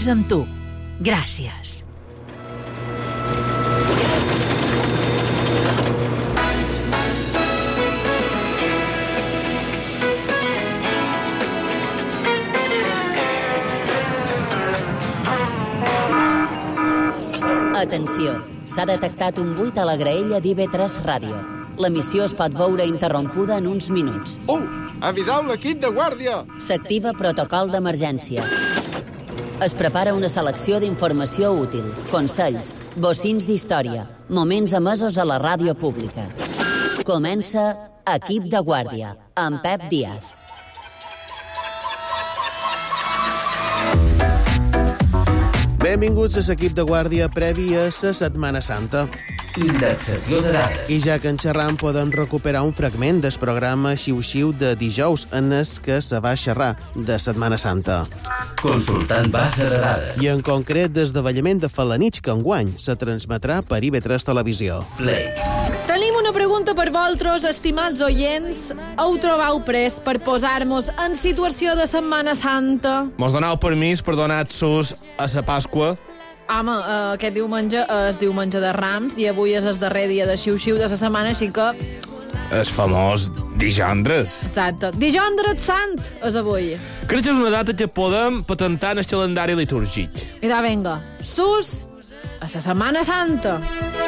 moments amb tu. Gràcies. Atenció, s'ha detectat un buit a la graella d'IV3 Ràdio. L'emissió es pot veure interrompuda en uns minuts. Aviseu l'equip de guàrdia! S'activa protocol d'emergència. Es prepara una selecció d'informació útil, consells, bocins d'història, moments emesos a la ràdio pública. Comença Equip de Guàrdia, amb Pep Díaz. Benvinguts a l'equip de guàrdia previ a la Setmana Santa. Indexació de dades. I ja que en xerram podem recuperar un fragment del programa Xiu-Xiu de dijous en el que se va xerrar de Setmana Santa. Consultant base de dades. I en concret des d'avallament de Falanich, que enguany se transmetrà per IV3 Televisió. Play. Tenim una pregunta per vosaltres, estimats oients. Heu trobau prest per posar-nos en situació de Setmana Santa? Mos donau permís per donar-nos a la Pasqua? Home, aquest diumenge és diumenge de Rams i avui és el darrer dia de xiu-xiu de la setmana, així que... El famós dijondres. Exacte. Dijondres Sant és avui. Crec que és una data que podem patentar en el calendari litúrgic. I vinga, sus a la Setmana Santa.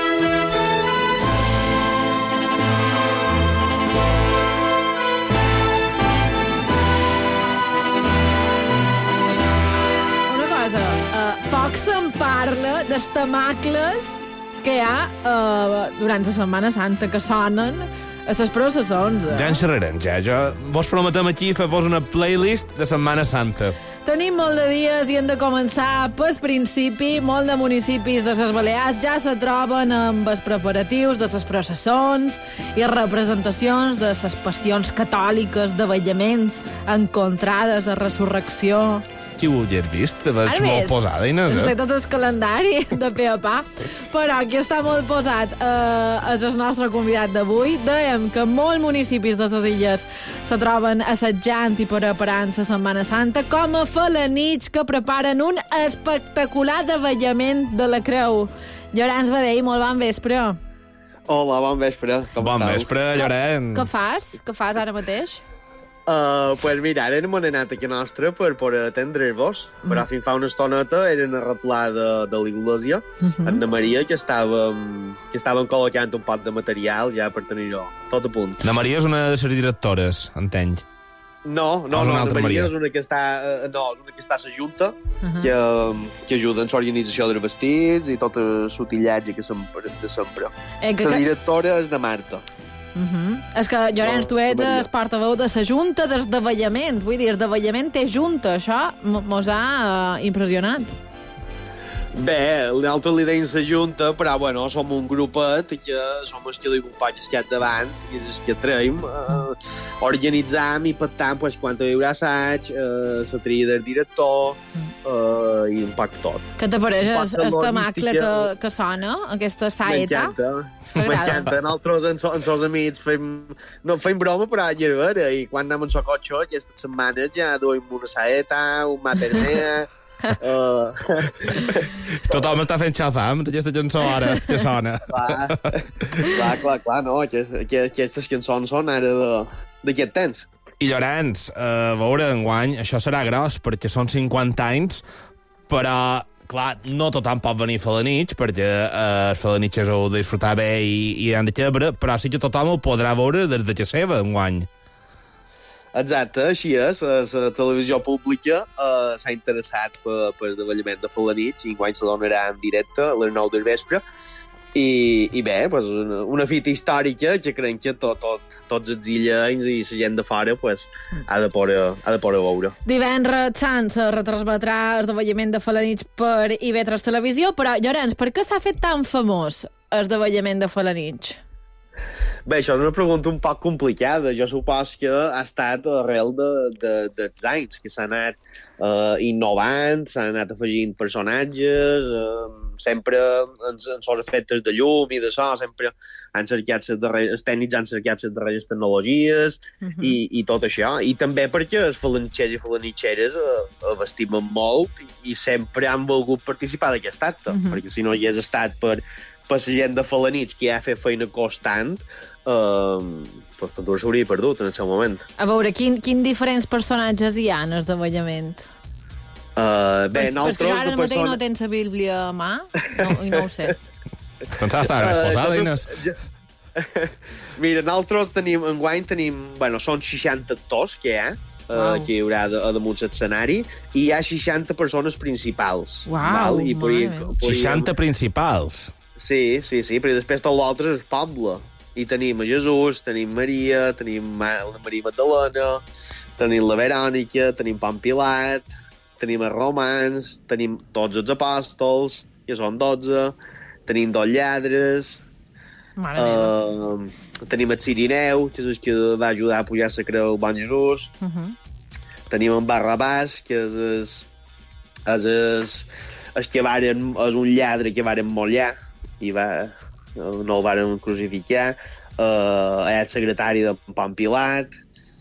Poc se'n parla dels temacles que hi ha durant la Setmana Santa, que sonen a les processons. Ja en xerrarem, ja. Vos prometem aquí fer-vos una playlist de Setmana Santa. Tenim molt de dies i hem de començar pel principi. Molt de municipis de les Balears ja se troben amb els preparatius de les processons i representacions de les passions catòliques, d'avellaments, encontrades a resurrecció. Qui ho hauria vist? Te veig molt posada, Inés. No sé tot el calendari de pe a pa, però qui està molt posat és el nostre convidat d'avui. Dèiem que molts municipis de les illes se troben assetjant i preparant la Setmana Santa, com a Falanich, que preparen un espectacular davallament de la Creu. Llorenç Badell, molt bon vespre. Hola, bon vespre. Com bon estàu? Vespre, Llorenç. Què fas? Què fas ara mateix? Pues mira, ara hem anat aquí nostra per atendre-vos, però fins fa una estoneta eren a replar de l'església, Anna Maria, que estaven col·locant un pot de material ja per tenir-ho tot a punt. Anna Maria és una de les directores, entenc. No, Anna Maria és una que està a la Junta, que ajuda en l'organització dels vestits i tot el sotillatge de sempre. La directora és de Marta. És que, Llorenç, tu ets el portaveu de la Junta del davallament. Vull dir, el davallament té junta. Això mos ha impressionat. Bé, nosaltres li deim la Junta, però, bueno, som un grupet que som els que li pots estar davant i és els que traiem, organitzam i pactam pues, quan hi haurà assaig, la tria del director i un poc tot. Què t'apareix el temacle que sona, aquesta saeta? M'encanta. Nosaltres amb els amics fem broma, però a llevera, i quan anem en el cotxe aquestes setmanes ja duim una saeta, un maternea... Tothom està fent xafam d'aquesta cançó ara que sona. Clar, no, aquestes cançons són ara d'aquest temps. I Llorenç, a veure, enguany això serà gros perquè són 50 anys, però clar, no tothom pot venir a Falanich perquè els falanitxers ho disfrutar bé i han de quebre, però sí que tothom ho podrà veure des de casa seva enguany. Exacte, així és. La televisió pública s'ha interessat per el davallament de Falanich i enguany se donarà en directe a les 9 del vespre. I bé, pues, una fita històrica que creiem que tots els illencs i la gent de fora pues, ha de poder veure. Divendres Sant se retransmetrà el davallament de Falanich per IV3 Televisió, però, Llorenç, per què s'ha fet tan famós el davallament de Falanich? Bé, això és una pregunta un poc complicada. Jo supos que ha estat arrel dels anys, que s'ha anat innovant, s'han anat afegint personatges, sempre en els efectes de llum i de so, sempre els tècnics han cercat les darreres tecnologies i tot això. I també perquè els falanitxers i falanitxeres estimen molt i sempre han volgut participar d'aquest acte, perquè si no hi hagués estat per la gent de falanits que ja ha fet feina constant, doncs tot s'hauria perdut en el seu moment. A veure, quin diferents personatges hi ha en el davallament? Bé, nosaltres... Perquè ara mateix no tens la Bíblia a mà, no ho sé. Doncs està ben exposada, Inés. Mira, nosaltres enguany tenim, són 60 actors que hi ha, que hi haurà damunt l'escenari, i hi ha 60 persones principals. Uau, 60 principals? Sí, però després tot l'altre és poble. I tenim a Jesús, tenim Maria, tenim la Maria Magdalena, tenim la Verònica, tenim Pont Pilat, tenim els romans, tenim tots els apòstols, que són 12, tenim 2 lladres, tenim el Cirineu, que és el que va ajudar a pujar la creu el bon Jesús, tenim en Barrabàs, que és un lladre que varen mollar i no el varen crucificar, el secretari de Pont Pilat,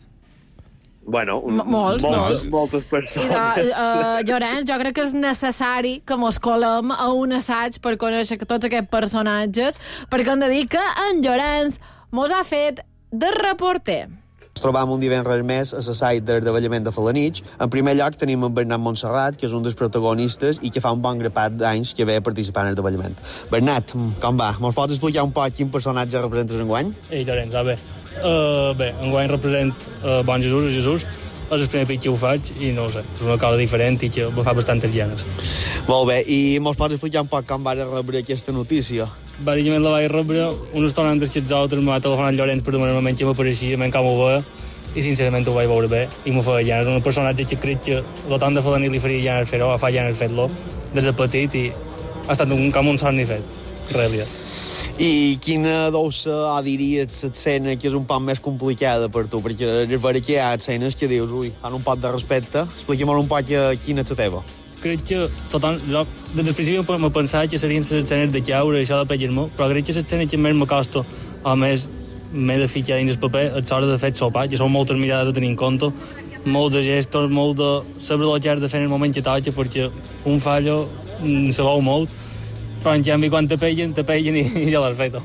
moltes persones. Llorenç, jo crec que és necessari que mos colem a un assaig per conèixer tots aquests personatges, perquè hem de dir que en Llorenç mos ha fet de reporter. Ens trobam un divendres més a l'assai del davallament de Falanitx. En primer lloc tenim en Bernat Montserrat, que és un dels protagonistes i que fa un bon grapat d'anys que ve a participar en el davallament. Bernat, com va? Mos pots explicar un poc quin personatge representes enguany? Llorenç, va bé. Enguany represent bon Jesús, és el primer pic que ho faig i no ho sé, és una cosa diferent i que me fa bastantes ganes. Molt bé, i mos pots explicar un poc com vas rebre aquesta notícia? Bàsicament la vaig rebre una estona antes que els altres, m'ha telefonat Llorenç per demanar-me que m'apareixia, com ho veia, i sincerament ho vaig veure bé i m'ho feia ganes. És un personatge que crec que el tant de Falanit li faria ganes fer-ho, fa ganes fer-lo des de petit i ha estat com un somni fet, en realitat. I quina dolça diries l'escena que és un poc més complicada per tu? Perquè és vera que hi ha escenes que dius, fan un poc de respecte. Expliquem un poc quina és la teva. Crec que jo des del principi m'he pensat que serien les escenes de caure i això de pellir-me, però crec que l'escena que més m'acosta, a més m'he de ficar dins el paper, és l'hora de fer sopar, que són moltes mirades a tenir en compte, molts de gestos, molt de saber el que has de fer en el moment que toca, perquè un fallo se veu molt, però en canvi quan te peguen i ja l'has fet.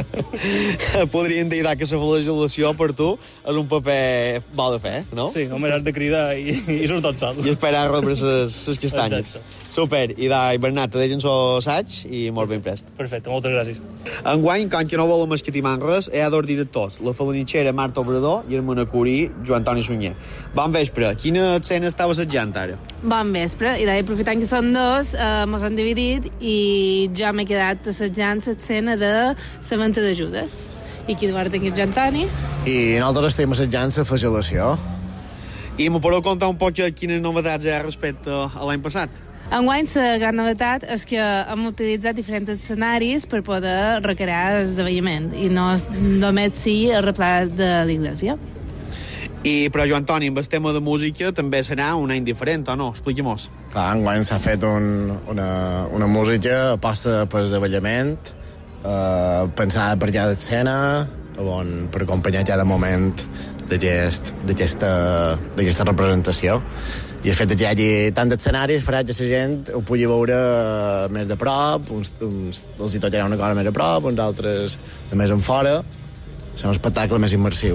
Podríem dir que la flagel·lació per tu és un paper bo de fer, no? Sí, només has de cridar i surt tot sol. I esperar a rebre les castanyes. Exacte. Super, i Bernat, te deixen l'assaig i molt ben prest. Perfecte, moltes gràcies. Enguany, com que no volem escatimar res, hi ha 2 directors, la falanitxera Marta Obrador i el manacorí Joan Antoni Sunyer. Bon vespre, quina escena estava assetjant ara? Bon vespre, i aprofitant que són 2, mos han dividit i jo m'he quedat assetjant l'escena de la venta de Judes. I aquí davant tinc el Joan Antoni. I nosaltres estem assetjant la flagel·lació. I m'ho podeu contar un poc quines novetats hi ha respecte a l'any passat? Enguany, la gran novetat és que hem utilitzat diferents escenaris per poder recrear el davallament i no només sí el replà de l'església. Però, Joan Antoni, amb el tema de música també serà un any diferent, o no? Expliqui-mos. Clar, enguany s'ha fet una música aposta per el davallament, pensada per cada escena, per acompanyar cada moment d'aquesta representació. I el fet que hi hagi tant d'escenaris farà que la gent ho pugui veure més de prop, uns els hi tocarà una cosa més a prop, uns altres de més en fora. Serà un espectacle més immersiu.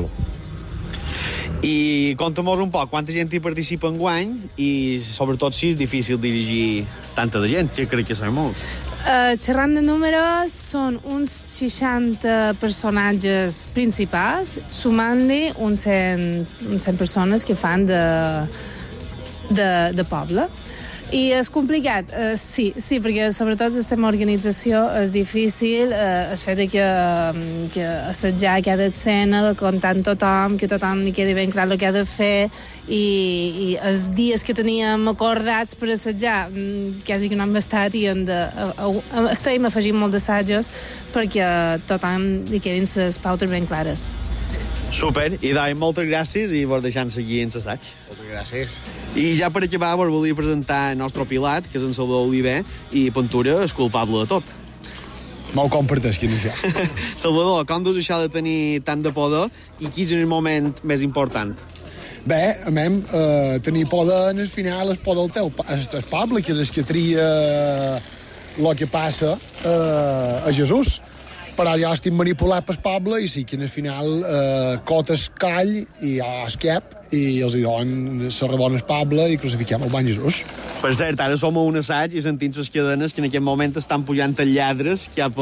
I conta'm un poc, quanta gent hi participa enguany i sobretot si és difícil dirigir tanta de gent, que crec que són molts. Xerrant de números, són uns 60 personatges principals, sumant-li uns 100 persones que fan de poble. I és complicat, sí, perquè sobretot el tema organització és difícil, el fet que assetjar cada escena, comptant tothom, que tothom li quedi ben clar el que ha de fer, i els dies que teníem acordats per assetjar quasi que no hem estat i estem afegint molt d'assajos perquè tothom li quedin les pautes ben clares. Super, i moltes gràcies i vos deixant seguir en l'assaig. Moltes gràcies. I ja per acabar vos volia presentar el nostre pilat, que és en Salvador Oliver, i Ventura és culpable de tot. No ho comparteix, quin això. Salvador, com dus això de tenir tant de poder i quin és el moment més important? Bé, a mi, tenir poder en el final és poder del teu poble, que és el que tria el que passa a Jesús. Però jo estic manipulat pel poble i sí que al final cotes call i jo esquep i els diuen s'arrebon el poble i crucifiquem el bon Jesús. Per cert, ara som a un assaig i sentim les cadenes que en aquest moment estan pujant els lladres cap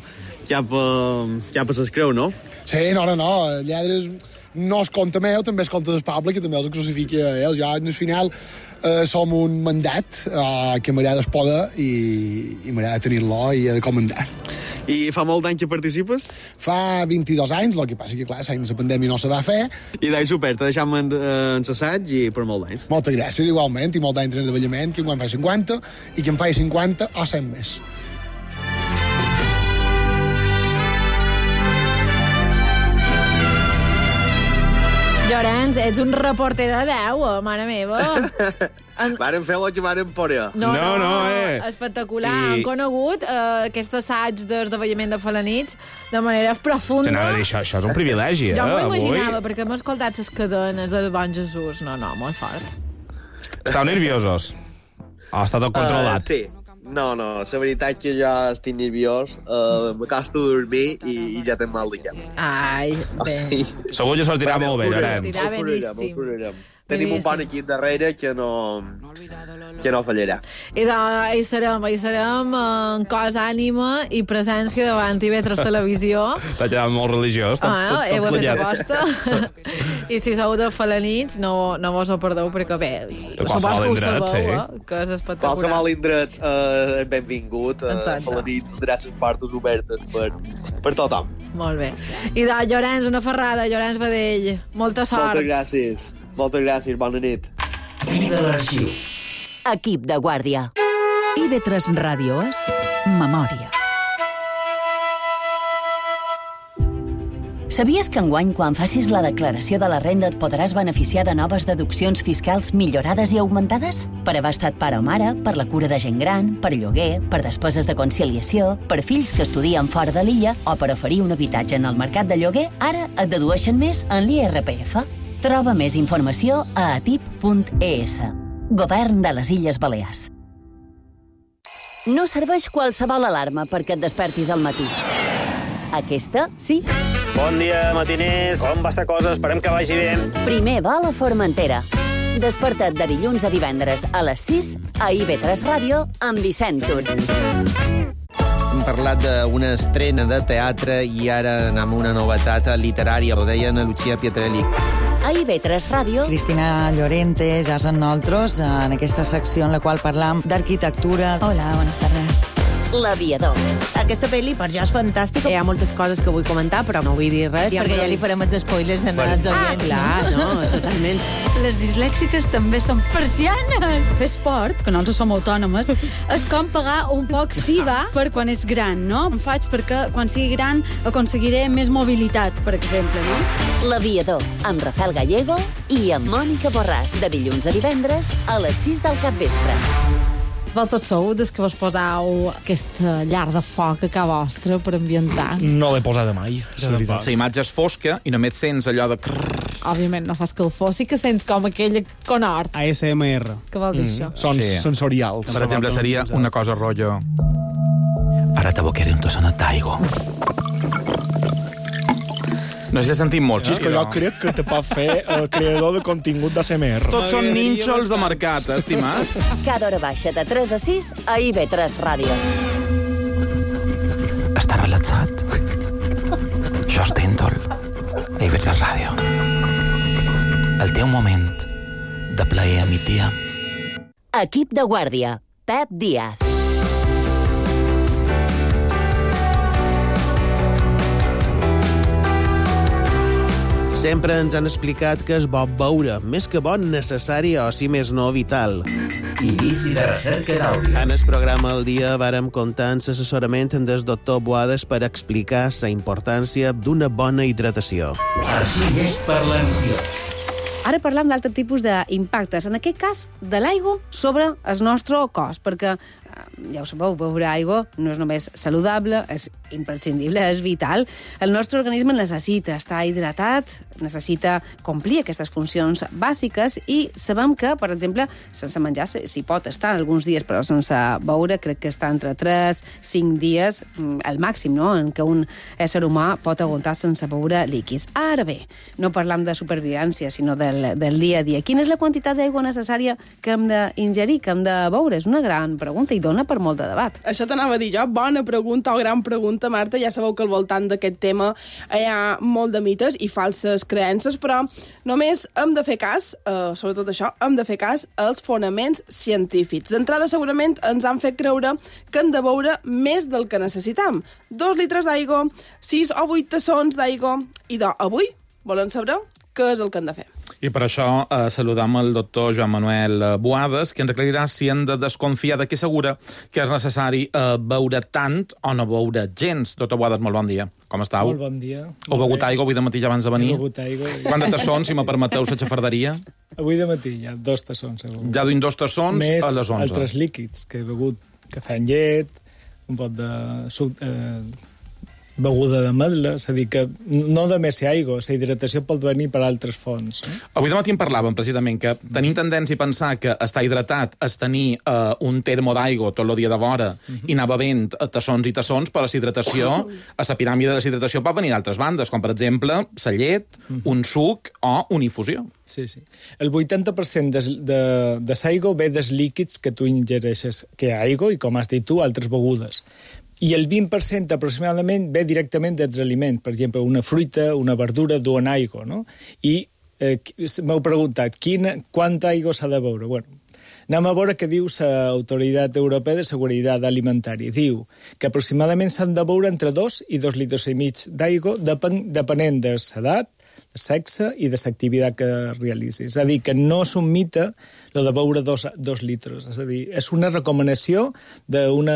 a les creu, no? Sí, no, lladres no es compte meu, també es compte del poble, que també els crucifiqui a ells. Jo, al final, som un mandat que m'agrada el poder i m'agrada tenir-lo i de comandar. I fa molt d'any que participes? Fa 22 anys, el que passa que, clar, l'any de la pandèmia no se va fer. I super, te deixam en l'assaig i per molt d'anys. Moltes gràcies, igualment, i molt d'anys de davallament, que en fa 50 i que en fa 50 o 100 més. Llorenç, ets un reporter de 10, mare meva. Varen fer el que varen poder. No, espectacular. Han conegut aquest assaig d'esdevallament de Falanits de manera profunda. T'anava a dir, això és un privilegi, Jo m'ho imaginava, perquè hem escoltat les cadenes del bon Jesús. No, molt fort. Estàu nerviosos? O està tot controlat? Sí. No, la veritat que jo estic nerviós, m'acosto a dormir i ja tenc mal de cap. Ai, bé. Segur que sortirà molt bé, Llorenç. Sortirà beníssim. Tenim un bon equip darrere que no fallarà. I hi serem en cos, ànima i presència davant TV3 Televisió. T'ha quedat molt religiós. Heu fet aposta. I si sou de Falanits, no vos ho perdeu, perquè bé, supos que ho sabeu, que és espectacular. Qualsevol indret és benvingut. Falanits tindrà les portes obertes per tothom. Molt bé. I Llorenç, una ferrada, Llorenç Badell. Molta sort. Moltes gràcies, bona nit. Fill de l'arxiu. Equip de guàrdia. IB3 Ràdio és memòria. Sabies que enguany, quan facis la declaració de la renda, et podràs beneficiar de noves deduccions fiscals millorades i augmentades? Per haver estat pare o mare, per la cura de gent gran, per lloguer, per despeses de conciliació, per fills que estudien fora de l'illa o per oferir un habitatge en el mercat de lloguer, ara et dedueixen més en l'IRPF. Troba més informació a atip.es. Govern de les Illes Balears. No serveix qualsevol alarma perquè et despertis al matí. Aquesta, sí. Bon dia, matiners. Com va la cosa? Esperem que vagi bé. Primer va a la Formentera. Desperta't de dilluns a divendres a les 6 a IB3 Ràdio amb Vicent Tur. Hem parlat d'una estrena de teatre i ara anem a una novetat literària. Ho deia Ana Lucía Pietrelli. A IB3 Ràdio, Cristina Llorente, ja són nosaltres, en aquesta secció en la qual parlam d'arquitectura. Hola, buenas tardes. L'Aviador. Aquesta pel·li per jo és fantàstica. Hi ha moltes coses que vull comentar, però no vull dir res. Perquè ja li farem els spoilers en els oients. Clar, no, totalment. Les dislèxiques també són persianes. Fer esport, que nosaltres som autònomes, és com pagar un poc SIVA per quan és gran, no? Em faig perquè quan sigui gran aconseguiré més mobilitat, per exemple, no? L'Aviador, amb Rafael Gallego i amb Mònica Borràs, de dilluns a divendres a les 6 del capvespre. Vosaltres sou des que vos posau aquesta llar de foc a casa vostra per ambientar? No l'he posada mai, la veritat. La imatge és fosca i només sents allò de... Òbviament no fa escalfor, sí que sents com aquell conhort. ASMR. Què vol dir això? Sons sensorials. Per exemple, seria una cosa rotllo... Ara t'abocaré un tossonat d'aigua. No sé si sentim molt, és que jo crec que te pot fer creador de contingut d'ASMR. Tots són nínxols de mercat, estimat. Cada hora baixa de 3 a 6 a IB3 Ràdio. Està relaxat. Jo estèntol a IB3 Ràdio. El teu moment de plaer a mi tia. Equip de guàrdia. Pep Díaz. Sempre ens han explicat que és bo beure, més que bo, necessari o, si més no, vital. Inici de recerca d'àudio. En el programa El Dia vàrem comptar amb l'assessorament del doctor Boades per explicar la importància d'una bona hidratació. Arxivers per l'ansiós. Ara parlam d'altre tipus d'impactes, en aquest cas de l'aigua sobre el nostre cos, perquè, ja ho sabeu, beure aigua no és només saludable, és imprescindible, és vital. El nostre organisme necessita estar hidratat, necessita complir aquestes funcions bàsiques i sabem que, per exemple, sense menjar s'hi pot estar alguns dies, però sense beure crec que està entre 3-5 dies, el màxim, no?, en què un ésser humà pot aguantar sense beure líquids. Ara bé, no parlam de supervivència, sinó del dia a dia. Quina és la quantitat d'aigua necessària que hem d'ingerir, que hem de beure? És una gran pregunta i dona per molt de debat. Això t'anava a dir jo, bona pregunta o gran pregunta, Marta. Ja sabeu que al voltant d'aquest tema hi ha molt de mites i falses creences, però només hem de fer cas, sobretot això, hem de fer cas als fonaments científics. D'entrada, segurament, ens han fet creure que hem de beure més del que necessitam. 2 litres d'aigua, 6 o 8 tassons d'aigua, i avui volem saber què és el que hem de fer. I per això saludam el doctor Joan Manuel Boades, que ens aclarirà si hem de desconfiar de què assegura que és necessari beure tant o no beure gens. Doctor Boades, molt bon dia. Com estàu? Molt bon dia. Heu begut aigua avui de matí ja abans de venir? He begut aigua. Quant de tassons, si me permeteu, la xafarderia? Avui de matí ja 2 tassons. Ja duim 2 tassons més a les 11. Més altres líquids, que he begut cafè amb llet, un pot de suc, beguda d'ametla, és a dir, que no només ser aigua, la hidratació pot venir per altres fonts. Avui de matí en parlàvem, precisament, que tenim tendència a pensar que estar hidratat és tenir un termo d'aigua tot el dia de vora i anar bevent tassons i tassons, però la hidratació, a la piràmide de la hidratació pot venir d'altres bandes, com per exemple la llet, un suc o una infusió. Sí, sí. El 80% de l'aigua ve dels líquids que tu ingereixes, que hi ha aigua i, com has dit tu, altres begudes. I el 20% aproximadament ve directament dels aliments. Per exemple, una fruita, una verdura duen aigua, no? I m'heu preguntat, quanta aigua s'ha de beure? Bueno, anem a veure què diu l'Autoritat Europea de Seguretat Alimentària. Diu que aproximadament s'han de beure entre 2 i 2 litres i mig d'aigua, depenent de l'edat, de sexe i de l'activitat que realitzis. És a dir, que no és un mite lo de beure 2 litres. És a dir, és una recomanació d'un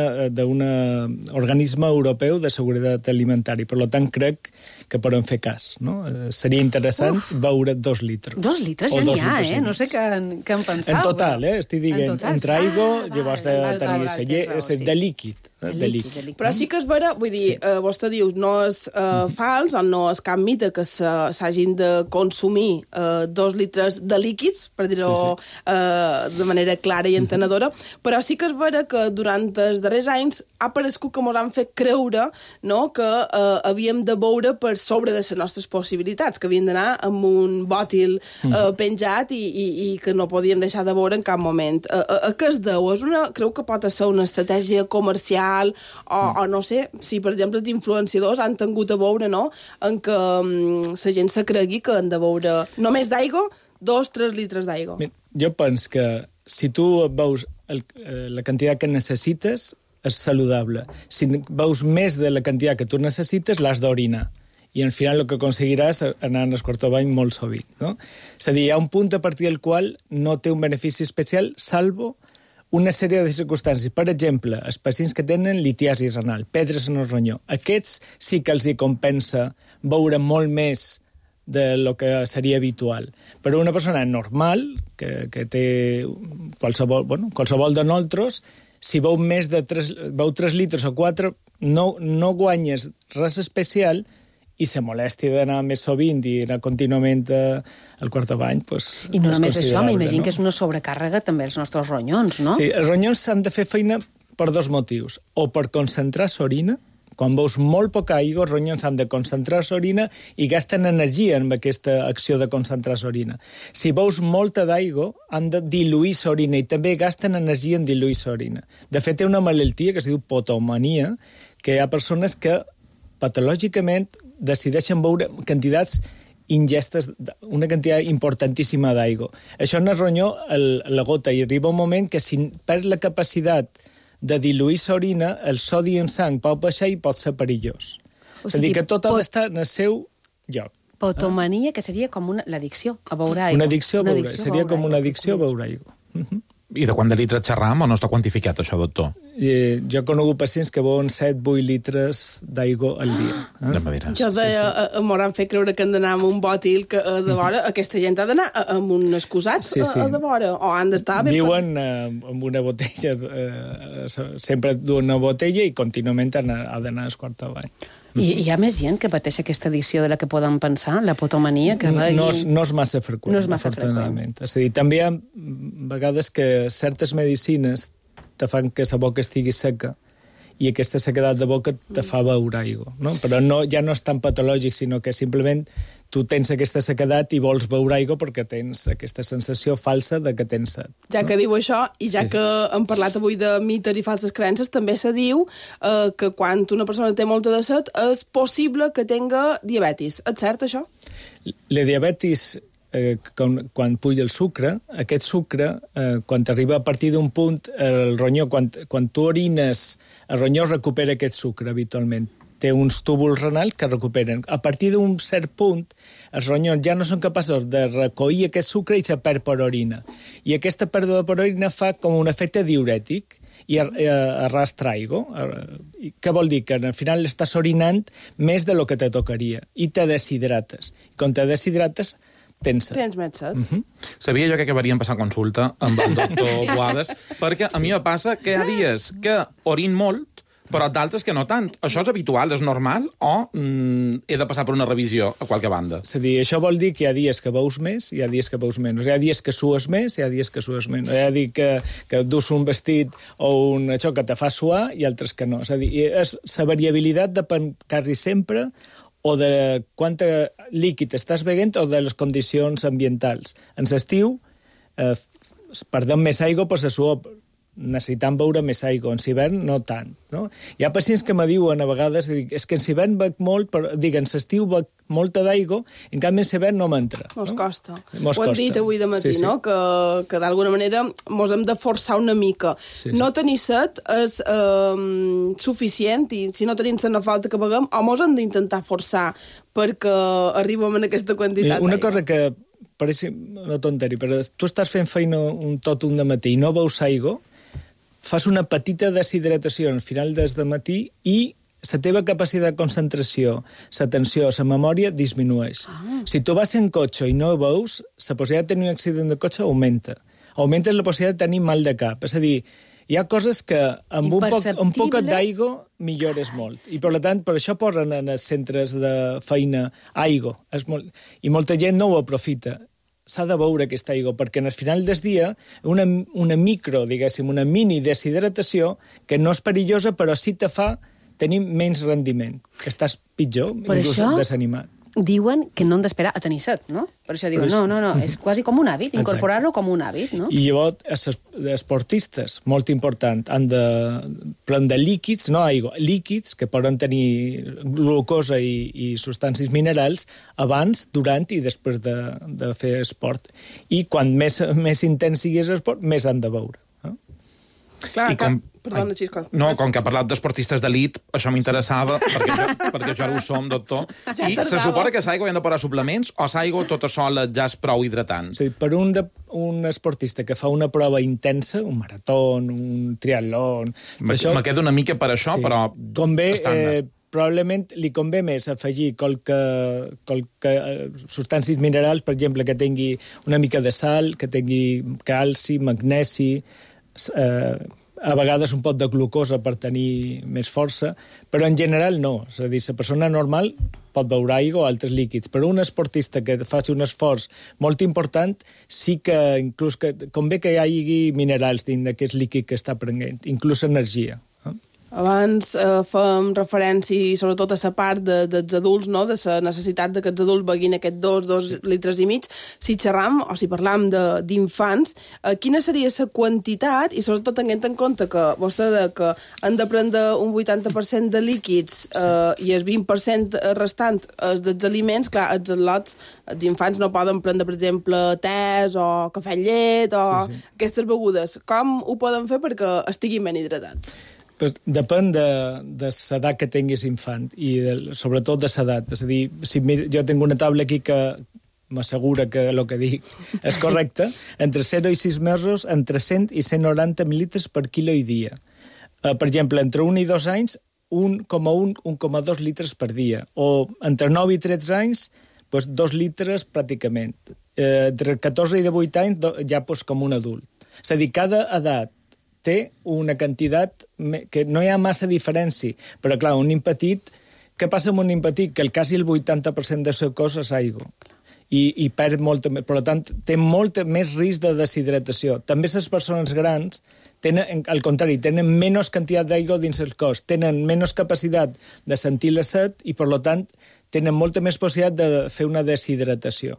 organisme europeu de seguretat alimentària. Per tant, crec que podem fer cas. No? Seria interessant beure 2 litres. 2 litres ja n'hi ha, no sé què en pensava. En total, estic dient, entre aigua, llavors de tenir de líquid. Però sí que és vera, vull dir, vostè diu, no és fals o no és cap mite que s'hagin de consumir 2 litres de líquids, per dir-ho de manera clara i entenedora, però sí que és vera que durant els darrers anys ha parescut que ens han fet creure, no?, que havíem de beure per sobre de les nostres possibilitats, que havíem d'anar amb un bòtil penjat i que no podíem deixar de beure en cap moment. A què es deu? Creu que pot ser una estratègia comercial o no sé, si per exemple els influenciadors han tingut a veure, no?, en què la gent se cregui que han de beure només d'aigua, 2-3 litres d'aigua. Jo penso que si tu veus la quantitat que necessites, és saludable. Si veus més de la quantitat que tu necessites, l'has d'orinar. I al final el que aconseguiràs anar al quarto bany molt sovint. No? És a dir, hi ha un punt a partir del qual no té un benefici especial, salvo una sèrie de circumstàncies. Per exemple, els pacients que tenen litiasi renal, pedres en el ronyó, aquests sí que els hi compensa beure molt més de lo que seria habitual. Però una persona normal, que té qualsevol de nosaltres, si veu més de 3 litres o 4, no guanyes res especial i la molèstia d'anar més sovint i anar contínuament al quart bany, doncs, i no només això, m'imagino que és una sobrecàrrega també als nostres ronyons, no? Sí, els ronyons s'han de fer feina per 2 motius. O per concentrar l'orina, quan veus molt poca aigua, els ronyons han de concentrar l'orina i gasten energia en aquesta acció de concentrar l'orina. Si veus molta d'aigua, han de diluir l'orina i també gasten energia en diluir l'orina. De fet, hi ha una malaltia que es diu potomania, que hi ha persones que patològicament decideixen beure quantitats ingestes una quantitat importantíssima d'aigua. Això en el ronyó, la gota, i arriba un moment que si perd la capacitat de diluir l'orina, el sodi en sang pot baixar i pot ser perillós. És a dir, que tot ha d'estar en el seu lloc. Potomania, que seria com l'addicció a beure aigua. Una addicció a beure, seria com una addicció a beure aigua. I de quant de litres xerram o no està quantificat, això, doctor? Jo he conegut pacients que beuen 7-8 litres d'aigua al dia. Jo deia, m'hauran fet creure que han d'anar amb un bòtil que de vora aquesta gent ha d'anar amb un excusat de vora, o han d'estar ben... Viuen amb una botella, sempre duen una botella i contínuament ha d'anar al quart de bany. I hi ha més gent que pateix aquesta addicció de la que podem pensar, la potomania? Que no és massa freqüent, afortunadament. És a dir, també hi ha vegades que certes medicines te fan que la boca estigui seca i aquesta sequedat de boca te fa beure aigua, no? Però ja no és tan patològic, sinó que simplement tu tens aquesta sequedat i vols beure aigua perquè tens aquesta sensació falsa de que tens set. Ja que diu això, i ja que hem parlat avui de mites i falses creences, també se diu que quan una persona té molta de set és possible que tenga diabetis. És cert, això? La diabetis, quan puja el sucre, aquest sucre, quan arriba a partir d'un punt, el ronyó, quan tu orines, el ronyó recupera aquest sucre habitualment. Té uns túbuls renals que recuperen. A partir d'un cert punt, els ronyons ja no són capaços de recollir aquest sucre i se perd per orina. I aquesta pèrdua per orina fa com un efecte diurètic i arrastra aigua. Què vol dir? Que al final estàs orinant més de lo que te tocaria i te deshidrates. I quan te deshidrates, tens set. Tens més set. Sabia jo que acabaríem passar consulta amb el doctor Boades, perquè a mi em passa que hi ha dies que orin molt, però d'altres que no tant. Això és habitual, és normal, o he de passar per una revisió a qualque banda? És a dir, això vol dir que hi ha dies que veus més i hi ha dies que veus menys. Hi ha dies que sues més i hi ha dies que sues menys. Hi ha dies que dus un vestit o això que te fa suar i altres que no. És a dir, la variabilitat depèn quasi sempre o de quant líquid estàs beguent o de les condicions ambientals. En l'estiu perdem més aigua per la suor, necessitant beure més aigua. En l'hivern no tant. No? Hi ha pacients que me diuen a vegades és que en l'hivern bec molt, però en l'estiu bec molta d'aigua, en canvi en l'hivern no m'entra. Mos costa. Ho hem dit avui de matí, no? Que d'alguna manera mos hem de forçar una mica. No tenir set és suficient i si no tenim set no falta que beguem, o mos hem d'intentar forçar perquè arribem a aquesta quantitat d'aigua. Una cosa que pareix una tonteria, però tu estàs fent feina tot un dematí i no beus aigua, fas una petita deshidratació al final des de matí i la teva capacitat de concentració, l'atenció, la memòria disminueix. Si tu vas en cotxe i no veus, la possibilitat de tenir un accident de cotxe augmenta. Augmenta la possibilitat de tenir mal de cap. És a dir, hi ha coses que amb un poquet d'aigua millores molt. I per tant, per això posen en els centres de feina aigua. I molta gent no ho aprofita. S'ha de beure aquesta aigua, perquè al final del dia una micro, diguéssim, una mini deshidratació que no és perillosa, però sí te fa tenir menys rendiment, que estàs pitjor, inclús desanimat. Diuen que no hem d'esperar a tenir set, no? Per això diuen, no, és quasi com un hàbit, incorporar-lo com un hàbit, no? I llavors, els esportistes, molt important, han de prendre líquids, no aigua, líquids que poden tenir glucosa i substàncies minerals abans, durant i després de fer esport. I quan més intens sigui l'esport, més han de beure. Clar, perdona, Xisco. No, com que ha parlat d'esportistes d'elit, això m'interessava, perquè jo ara ho som, doctor. I se suposa que l'aigua hem de posar suplements o l'aigua tota sola ja és prou hidratant? Sí, per un esportista que fa una prova intensa, un marató, un triatló... Me queda una mica per això, però... Convé, probablement li convé més afegir qualque substàncies minerals, per exemple, que tingui una mica de sal, que tingui calci, magnesi, a vegades un pot de glucosa per tenir més força, però en general no. És a dir, la persona normal pot beure aigua o altres líquids, però un esportista que faci un esforç molt important sí que convé que hi hagi minerals dins d'aquest líquid que està prenent, inclús energia. Abans fem referència sobretot a la part dels adults, no? De la necessitat que els adults beguin aquests 2 litres i mig. Si xerram o si parlam d'infants, quina seria la quantitat, i sobretot tenint en compte que vostè deia que han de prendre un 80% de líquids i el 20% restant és dels aliments, clar, els infants no poden prendre, per exemple, tés o cafè amb llet o aquestes begudes. Com ho poden fer perquè estiguin ben hidratats? Pues depèn de l'edat que tinguis infant i sobretot de l'edat. És a dir, jo tinc una taula aquí que m'assegura que el que dic és correcte. Entre 0 i 6 mesos, entre 100 i 190 mil·litres per quilo i dia. Per exemple, entre 1 i 2 anys, 1,2 litres per dia. O entre 9 i 13 anys, 2 litres pràcticament. Entre 14 i 18 anys, ja com un adult. És a dir, cada edat té una quantitat que no hi ha massa diferència. Però, clar, un nen petit, què passa amb un nen petit? Que quasi el 80% del seu cos és aigua. I perd molta més. Per tant, té molt més risc de deshidratació. També les persones grans tenen, al contrari, tenen menys quantitat d'aigua dins el cos, tenen menys capacitat de sentir la set i, per tant, tenen molta més possibilitat de fer una deshidratació.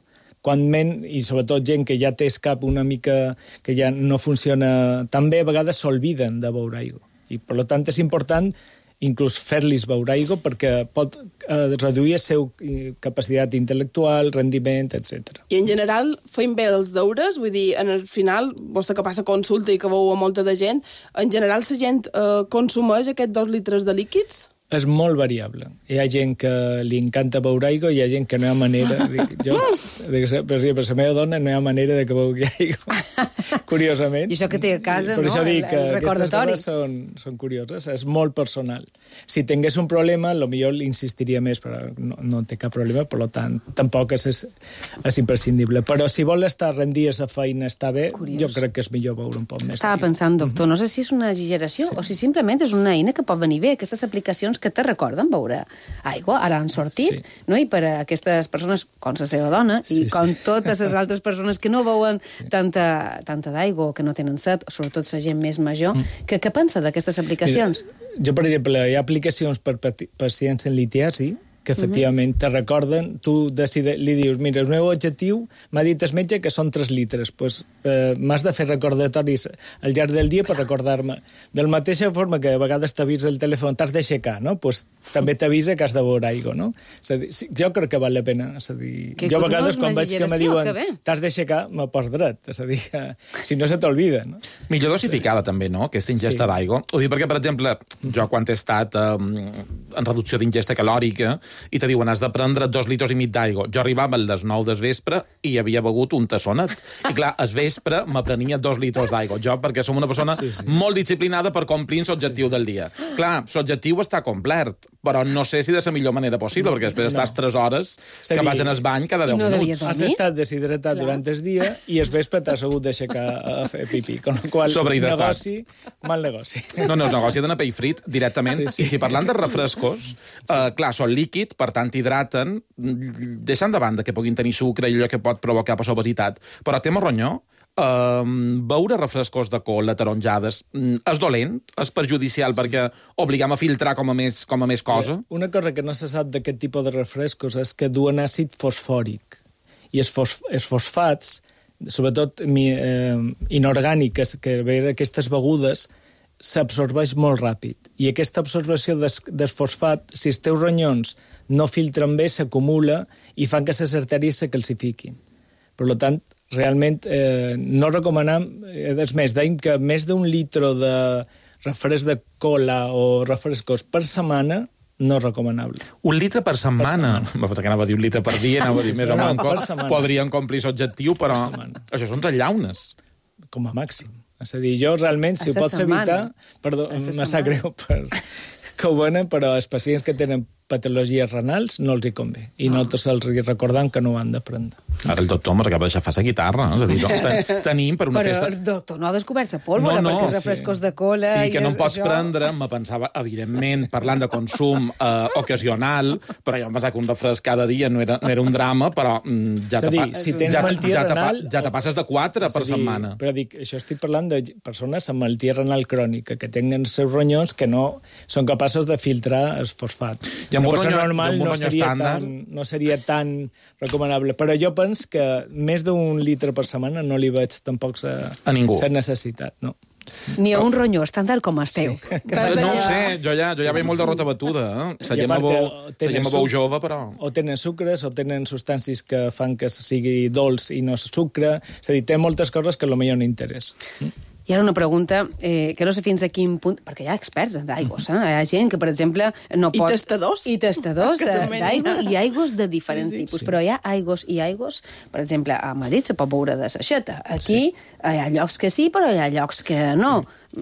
I sobretot gent que ja té el cap una mica que ja no funciona tan bé, a vegades s'olviden de beure aigua. I, per tant, és important inclús fer-los beure aigua perquè pot reduir la seva capacitat intel·lectual, rendiment, etc. I en general feim bé els deures? Vull dir, en el final, vostè que passa consulta i que veu a molta de gent, en general la gent consumeix aquests 2 litres de líquids? És molt variable. Hi ha gent que li encanta beure aigua i hi ha gent que no hi ha manera. Per la meva dona no hi ha manera de que beugui aigua. Curiosament. I això que té a casa, per això dic que recordatori. Aquestes coses són curioses. És molt personal. Si tingués un problema, potser insistiria més, però no té cap problema, per tant, tampoc és imprescindible. Però si vol estar rendir a la feina, està bé, jo crec que és millor beure un poc més. Estava pensant, doctor, no sé si és una exageració o si simplement és una eina que pot venir bé. Aquestes aplicacions que te recorden beure aigua, ara han sortit, no? I per a aquestes persones, com la seva dona, i com totes les altres persones que no beuen tanta d'aigua o que no tenen set, sobretot la gent més major, què pensa d'aquestes aplicacions? Jo, per exemple, hi ha aplicacions per pacients en litiasi que efectivament te recorden, tu li dius, mira, el meu objectiu, m'ha dit el metge que són 3 litres, doncs m'has de fer recordatoris al llarg del dia per recordar-me. De la mateixa forma que a vegades t'avisa el telèfon, t'has d'aixecar, no? Doncs també t'avisa que has de beure aigua, no? És a dir, jo crec que val la pena. És a dir, jo a vegades quan veig que me diuen t'has d'aixecar, me pots dret. És a dir, si no se t'olvida, no? Millor dosificada també, no?, aquesta ingesta d'aigua. Ho dic perquè, per exemple, jo quan he estat en reducció d'ingesta calòrica i te diuen has de prendre 2 litres i mig d'aigua. Jo arribava a les 9 del vespre i havia begut un tassonet. I clar, al vespre me prenia 2 litres d'aigua. Jo, perquè som una persona molt disciplinada per complir l'objectiu del dia. Clar, l'objectiu està complert, però no sé si de la millor manera possible, perquè després estàs 3 hores que vas en el bany cada 10 minuts. Has estat deshidratat durant el dia i al vespre t'has hagut d'aixecar a fer pipí. Con la qual negoci, mal negoci. No, el negoci d'anar pell frit directament. I si parlant de refrescos, clar, són líquid, per tant hidraten, deixant de banda que puguin tenir sucre i allò que pot provocar obesitat. Però tema ronyó, beure refrescos de cola, taronjades, és dolent? És perjudicial perquè obligam a filtrar com a més cosa? Una cosa que no se sap d'aquest tipus de refrescos és que duen àcid fosfòric. I els fosfats, sobretot inorgànics, que veure aquestes begudes, s'absorbeix molt ràpid. I aquesta absorció del fosfat, si els teus ronyons no filtren bé, s'acumula i fan que les artèries se calcifiquin. Per tant, realment no recomanem, és més, deim que més d'un litre de refresc de cola o refrescos per setmana no és recomanable. 1 litre per setmana? Perquè anava a dir 1 litre per dia, anava a dir més o menys. Podrien complir l'objectiu, però això són 3 llaunes. Com a màxim. És a dir, jo realment, si ho pots evitar... Perdó, me sap greu que ho venen, però els pacients que tenen patologies renals no els hi convé. I nosaltres els recordem que no ho han de prendre. Ara el doctor ens acaba de deixar la guitarra. És a dir, tenim per una festa... Però el doctor no ha descobert la pólvora per ser refrescos de cola... Sí, que no en pots prendre, me pensava, evidentment, parlant de consum ocasional, però jo em pensava que un refresc cada dia no era un drama, però ja te passes de 4 per setmana. Però dic, això estic parlant de persones amb malaltia renal crònica, que tenen els seus ronyons que no són capaços de filtrar el fosfat. I amb una persona normal no seria tan recomanable. Però jo penso que més d'un litre per setmana no li veig tampoc a ningú la necessitat, no. Ni a un ronyó estàndard com esteu. Sí. No ho sé, jo ja veig molt de rota batuda. Se llema bou jove, però... O tenen sucres, o tenen substàncies que fan que sigui dolç i no sucre. És a dir, té moltes coses que potser no interessa. I ara una pregunta que no sé fins a quin punt... Perquè hi ha experts en aigües, Hi ha gent que, per exemple, no pot... I testadors. I testadors d'aigua, i aigües de diferents tipus. Però hi ha aigües i aigües. Per exemple, a Madrid se pot beure de l'aixeta. Aquí hi ha llocs que sí, però hi ha llocs que no.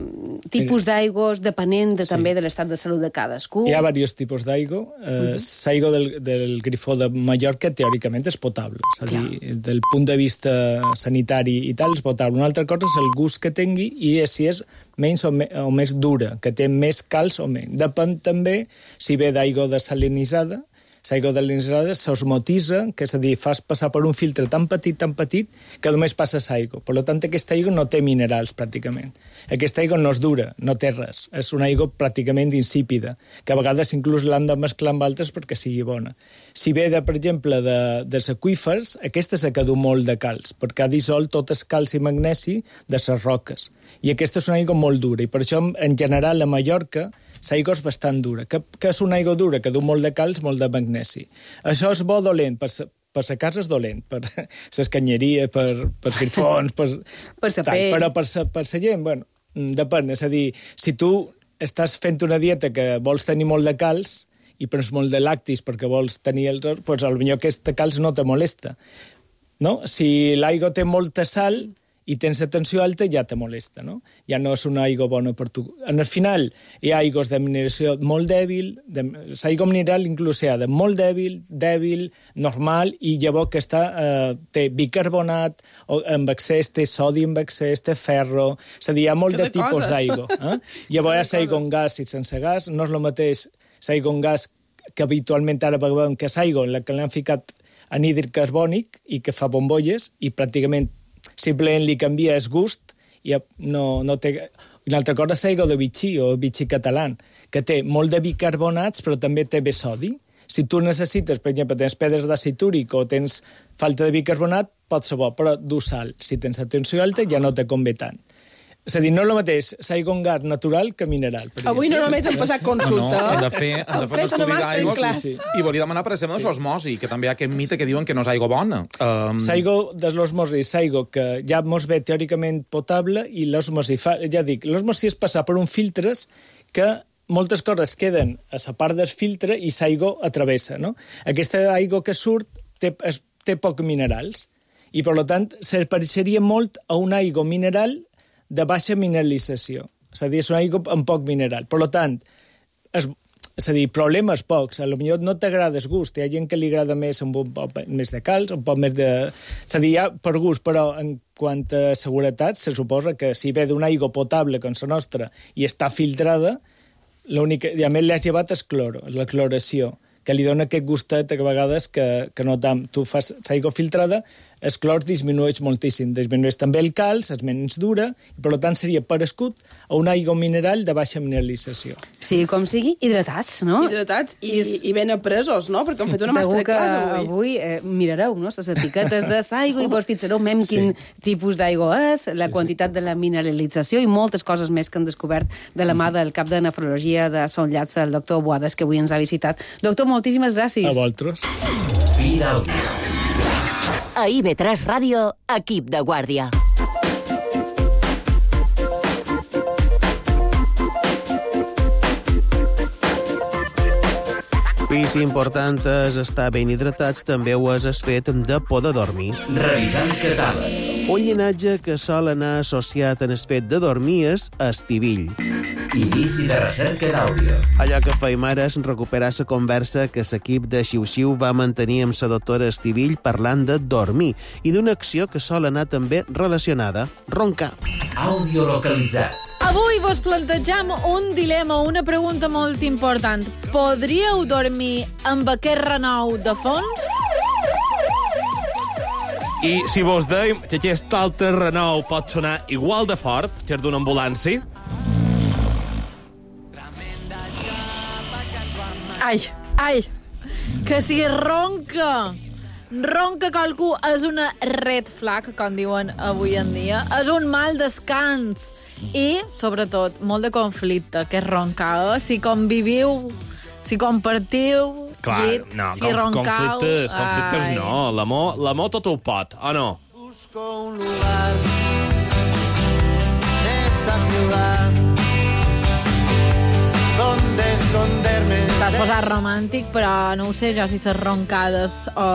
Tipus d'aigües depenent també de l'estat de salut de cadascú. Hi ha diversos tipus d'aigua. L'aigua del grifó de Mallorca teòricament és potable. És a dir, del punt de vista sanitari i tal, és potable. Una altra cosa és el gust que tingui i si és menys o més dura, que té més calç o menys. Depèn també si ve d'aigua desalinitzada. L'aigua desalinitzada s'osmotitza, que és a dir, fas passar per un filtre tan petit, que només passes aigua. Per tant, aquesta aigua no té minerals, pràcticament. Aquesta aigua no és dura, no té res. És una aigua pràcticament insípida, que a vegades inclús l'han de mesclar amb altres perquè sigui bona. Si ve, per exemple, dels aqüífers, aquesta s'ha quedat molt de calç, perquè ha dissolt tot el calci i magnesi de les roques. I aquesta és una aigua molt dura, i per això, en general, a Mallorca, l'aigua és bastant dura. Que és una aigua dura que du molt de calç, molt de magnesi. Això és bo o dolent? Per la casa és dolent, per les canyeries, per els grifons, per la pell. Però per la gent, bueno, depèn. És a dir, si tu estàs fent una dieta que vols tenir molt de calç i prens molt de lactis perquè vols tenir els... doncs potser aquest calç no te molesta. No? Si l'aigua té molta sal i tens la tensió alta, ja te molesta, no? Ja no és una aigua bona per tu. En el final, hi ha aigües de mineració molt dèbil, l'aigua mineral inclús hi ha de molt dèbil, normal, i llavors que té bicarbonat, amb excés, té sodi amb excés, té ferro... És a dir, hi ha molt de tipus d'aigua. Llavors hi ha aigua amb gas i sense gas, no és el mateix l'aigua amb gas que habitualment ara veiem que és aigua en la que l'han ficat anhídrid carbònic i que fa bombolles i pràcticament simplement li canvia el gust i no té... Una altra cosa és l'aigua de bitxí o bitxí català, que té molt de bicarbonats però també té bé sodi. Si tu necessites, per exemple, tens pedres d'àcid úric o tens falta de bicarbonat, pot ser bo, però du sal. Si tens la tensió alta ja no te convé tant. És a dir, no és el mateix l'aigua amb gas natural que mineral. Avui no només hem passat consulta. No, hem de fer un estudi d'aigua. I volia demanar, per exemple, l'osmosi, que també hi ha aquest mite que diuen que no és aigua bona. L'aigua de l'osmosi és aigua que ja mos ve teòricament potable i l'osmosi, ja dic, l'osmosi és passar per un filtres que moltes coses queden a la part del filtre i l'aigua atravessa, no? Aquesta aigua que surt té poc minerals i, per tant, s'apareixeria molt a una aigua mineral de baixa mineralització. És a dir, és una aigua amb poc mineral. Per tant, és a dir, problemes pocs. Potser no t'agrada el gust. Hi ha gent que li agrada més un poc més de calç, un poc més de... És a dir, hi ha per gust, però en quant a seguretat, se suposa que si ve d'una aigua potable com la nostra i està filtrada, l'únic... I a més li has llevat el cloro, la cloració, que li dona aquest gustet a vegades que no tant. Tu fas l'aigua filtrada, el clor disminueix moltíssim. Disminueix també el calç, és menys dura, i per tant seria parescut a una aigua mineral de baixa mineralització. Sí, com sigui, hidratats, no? Hidratats i ben apresos, no? Perquè hem fet una masterclass avui. Mirareu, no?, les etiquetes de l'aigua i vos fixareu quin tipus d'aigua és, la quantitat de la mineralització i moltes coses més que han descobert de la mà del cap de nefrologia de Son Llats, el doctor Boades, que avui ens ha visitat. Doctor, moltíssimes gràcies. A vosaltres. Fi d'àudio. A IB3 Ràdio, equip de guàrdia. I si important és estar ben hidratats, també ho és fet de poder dormir. Revisant catàleg. Un llinatge que sol anar associat en el fet de dormir és estivill. Inici de recerca d'àudio. Allò que feim ara és recuperar la conversa que l'equip de Xiu-Xiu va mantenir amb la doctora Estivill parlant de dormir i d'una acció que sol anar també relacionada, roncar. Àudio localitzat. Avui vos plantegem un dilema, una pregunta molt important. Podríeu dormir amb aquest renou de fons? I si vos deim que aquest altre renou pot sonar igual de fort que el d'una ambulància... Ai, que si ronca qualcú és una red flag, com diuen avui en dia, és un mal descans i, sobretot, molt de conflicte, que és roncar, si conviviu, si compartiu, Clar, llit, no, si roncau... conflictes no, l'amor tot ho pot, o no? Busco un lugar en esta ciudad donde esconderme. T'has posat romàntic, però no ho sé jo si les roncades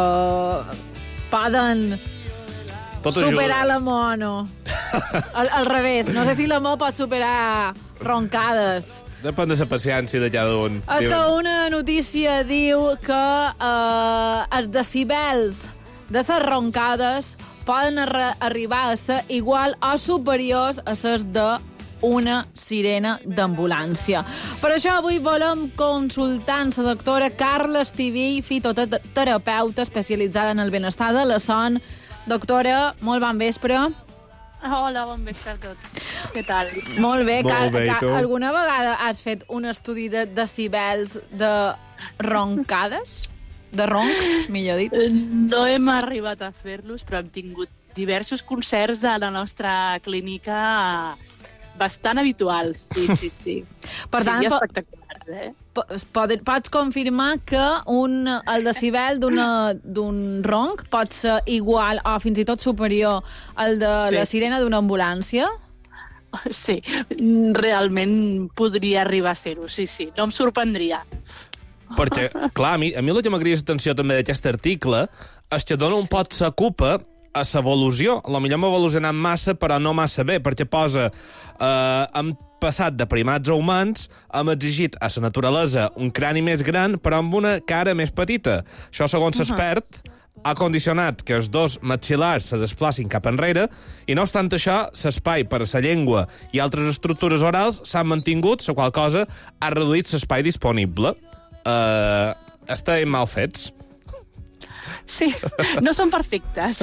poden Tot superar ajuda. l'amor o no. Al revés, no sé si l'amor pot superar roncades. Depèn de la paciència de cada un. És que una notícia diu que els decibels de les roncades poden arribar a ser igual o superiors a les d'una sirena d'ambulància. Per això avui volem consultar amb la doctora Carla Estivill, fitoterapeuta especialitzada en el benestar de la son. Doctora, molt bon vespre. Hola, bon vespre a tots. Què tal? Molt bé. Molt bé, i tu? Alguna vegada has fet un estudi de decibels de roncades? De roncs, millor dit? No hem arribat a fer-los, però hem tingut diversos concerts a la nostra clínica bastant habituals, sí. Per tant, espectaculars, pots confirmar que el decibel d'un ronc pot ser igual o fins i tot superior al de la sirena d'una ambulància? Sí, realment podria arribar a ser-ho, sí. No em sorprendria. Perquè, clar, a mi el que m'agradaria l'atenció també d'aquest article és que dona un pot la culpa a l'evolució. Potser hem evolucionat massa, però no massa bé, perquè posa... hem passat de primats a humans, hem exigit a la naturalesa un crani més gran, però amb una cara més petita. Això, segons l'expert, ha condicionat que els dos maxil·lars se desplacin cap enrere i, no obstant això, l'espai per a la llengua i altres estructures orals s'han mantingut, la qual cosa ha reduït l'espai disponible. Estem mal fets. Sí, no són perfectes.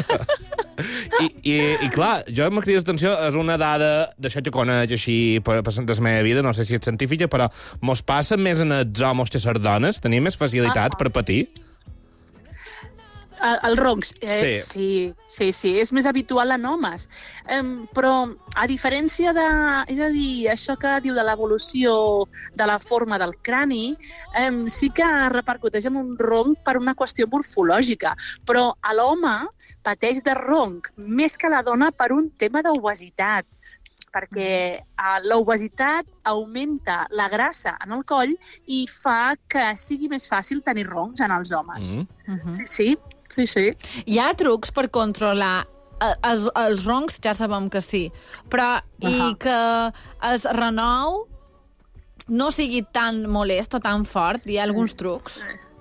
I clar, jo m'ha cridat l'atenció, és una dada d'això que conec així per la meva vida, no sé si és científica, però mos passa més en els homes que les dones? Tenim més facilitat per patir? Els roncs, sí, és més habitual en homes. Però, a diferència de... És a dir, això que diu de l'evolució de la forma del crani, sí que repercuteix en un ronc per una qüestió morfològica, però l'home pateix de ronc més que la dona per un tema d'obesitat, perquè l'obesitat augmenta la grassa en el coll i fa que sigui més fàcil tenir roncs en els homes. Sí. Hi ha trucs per controlar els roncs, ja sabem que sí, però i que el renou no sigui tan molest o tan fort? Hi ha alguns trucs?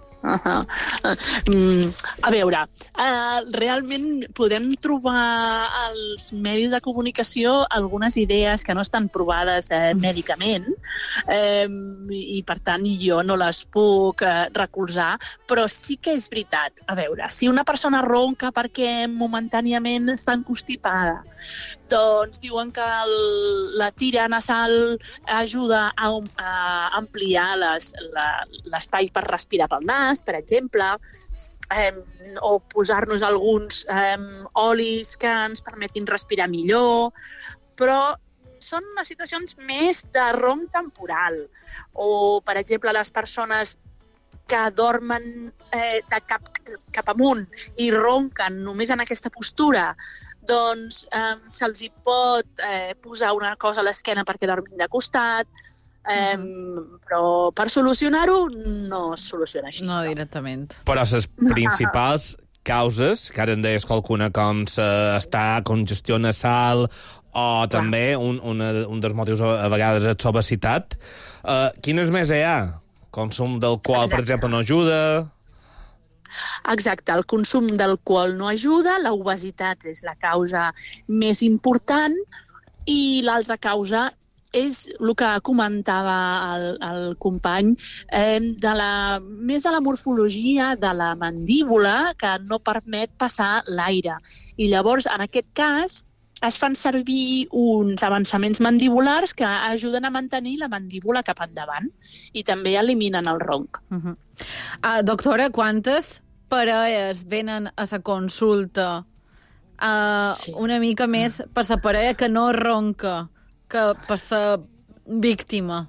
A veure, realment podem trobar als medis de comunicació algunes idees que no estan provades mèdicament i, per tant, jo no les puc recolzar, però sí que és veritat. A veure, si una persona ronca perquè momentàniament està encostipada, doncs diuen que la tira nasal ajuda a ampliar l'espai per respirar pel nas, per exemple, o posar-nos alguns olis que ens permetin respirar millor, però són unes situacions més de ronc temporal. O, per exemple, les persones que dormen de cap amunt i ronquen només en aquesta postura, doncs se'ls hi pot posar una cosa a l'esquena perquè dormin de costat, però per solucionar-ho no es soluciona així. No directament. Però les principals causes, que ara en deies qualcuna com està congestió nasal O també un dels motius a vegades és l'obesitat. Quines més hi ha? Consum d'alcohol, per exemple, no ajuda... Exacte, el consum d'alcohol no ajuda, l'obesitat és la causa més important i l'altra causa és el que comentava el company, més de la morfologia de la mandíbula que no permet passar l'aire. I llavors, en aquest cas, es fan servir uns avançaments mandibulars que ajuden a mantenir la mandíbula cap endavant i també eliminen el ronc. Doctora, quantes parelles venen a la consulta una mica més per la parella que no ronca que per la víctima?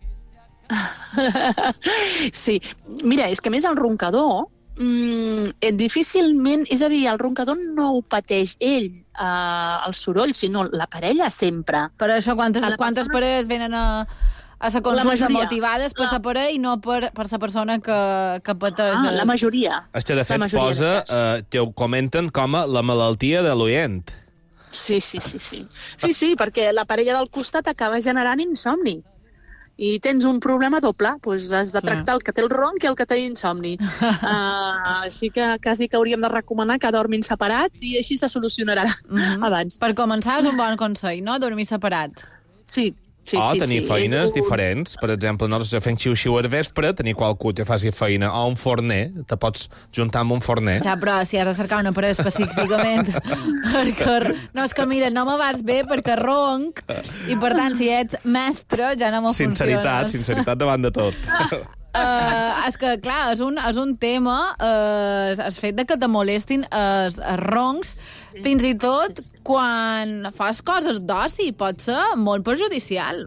Sí, mira, és que més el roncador difícilment, és a dir, el roncador no ho pateix ell, el soroll, sinó la parella sempre. Per això, quantes parelles venen a la consulta motivades per la parella i no per la persona que pateix? La majoria. És que, de fet, posa, que ho comenten com a la malaltia de l'oient. Sí, perquè la parella del costat acaba generant insomni. I tens un problema doble, doncs has de tractar el que té el ronc i el que té insomni. Així que quasi que hauríem de recomanar que dormin separats i així se solucionarà abans. Per començar, és un bon consell, no?, dormir separat. Sí. Tenir feines diferents. Per exemple, nosaltres fem xiu-xiu al vespre, tenir qualcú que faci feina o un forner, te pots juntar amb un forner. Ja, però si has de cercar una parella específicament perquè... No, és que mira, no me vas bé perquè ronc i, per tant, si ets mestre, ja no me funciones. Sinceritat davant de tot. És que, clar, és un tema el fet de que te molestin els roncs, fins i tot quan fas coses d'oci, pot ser molt perjudicial.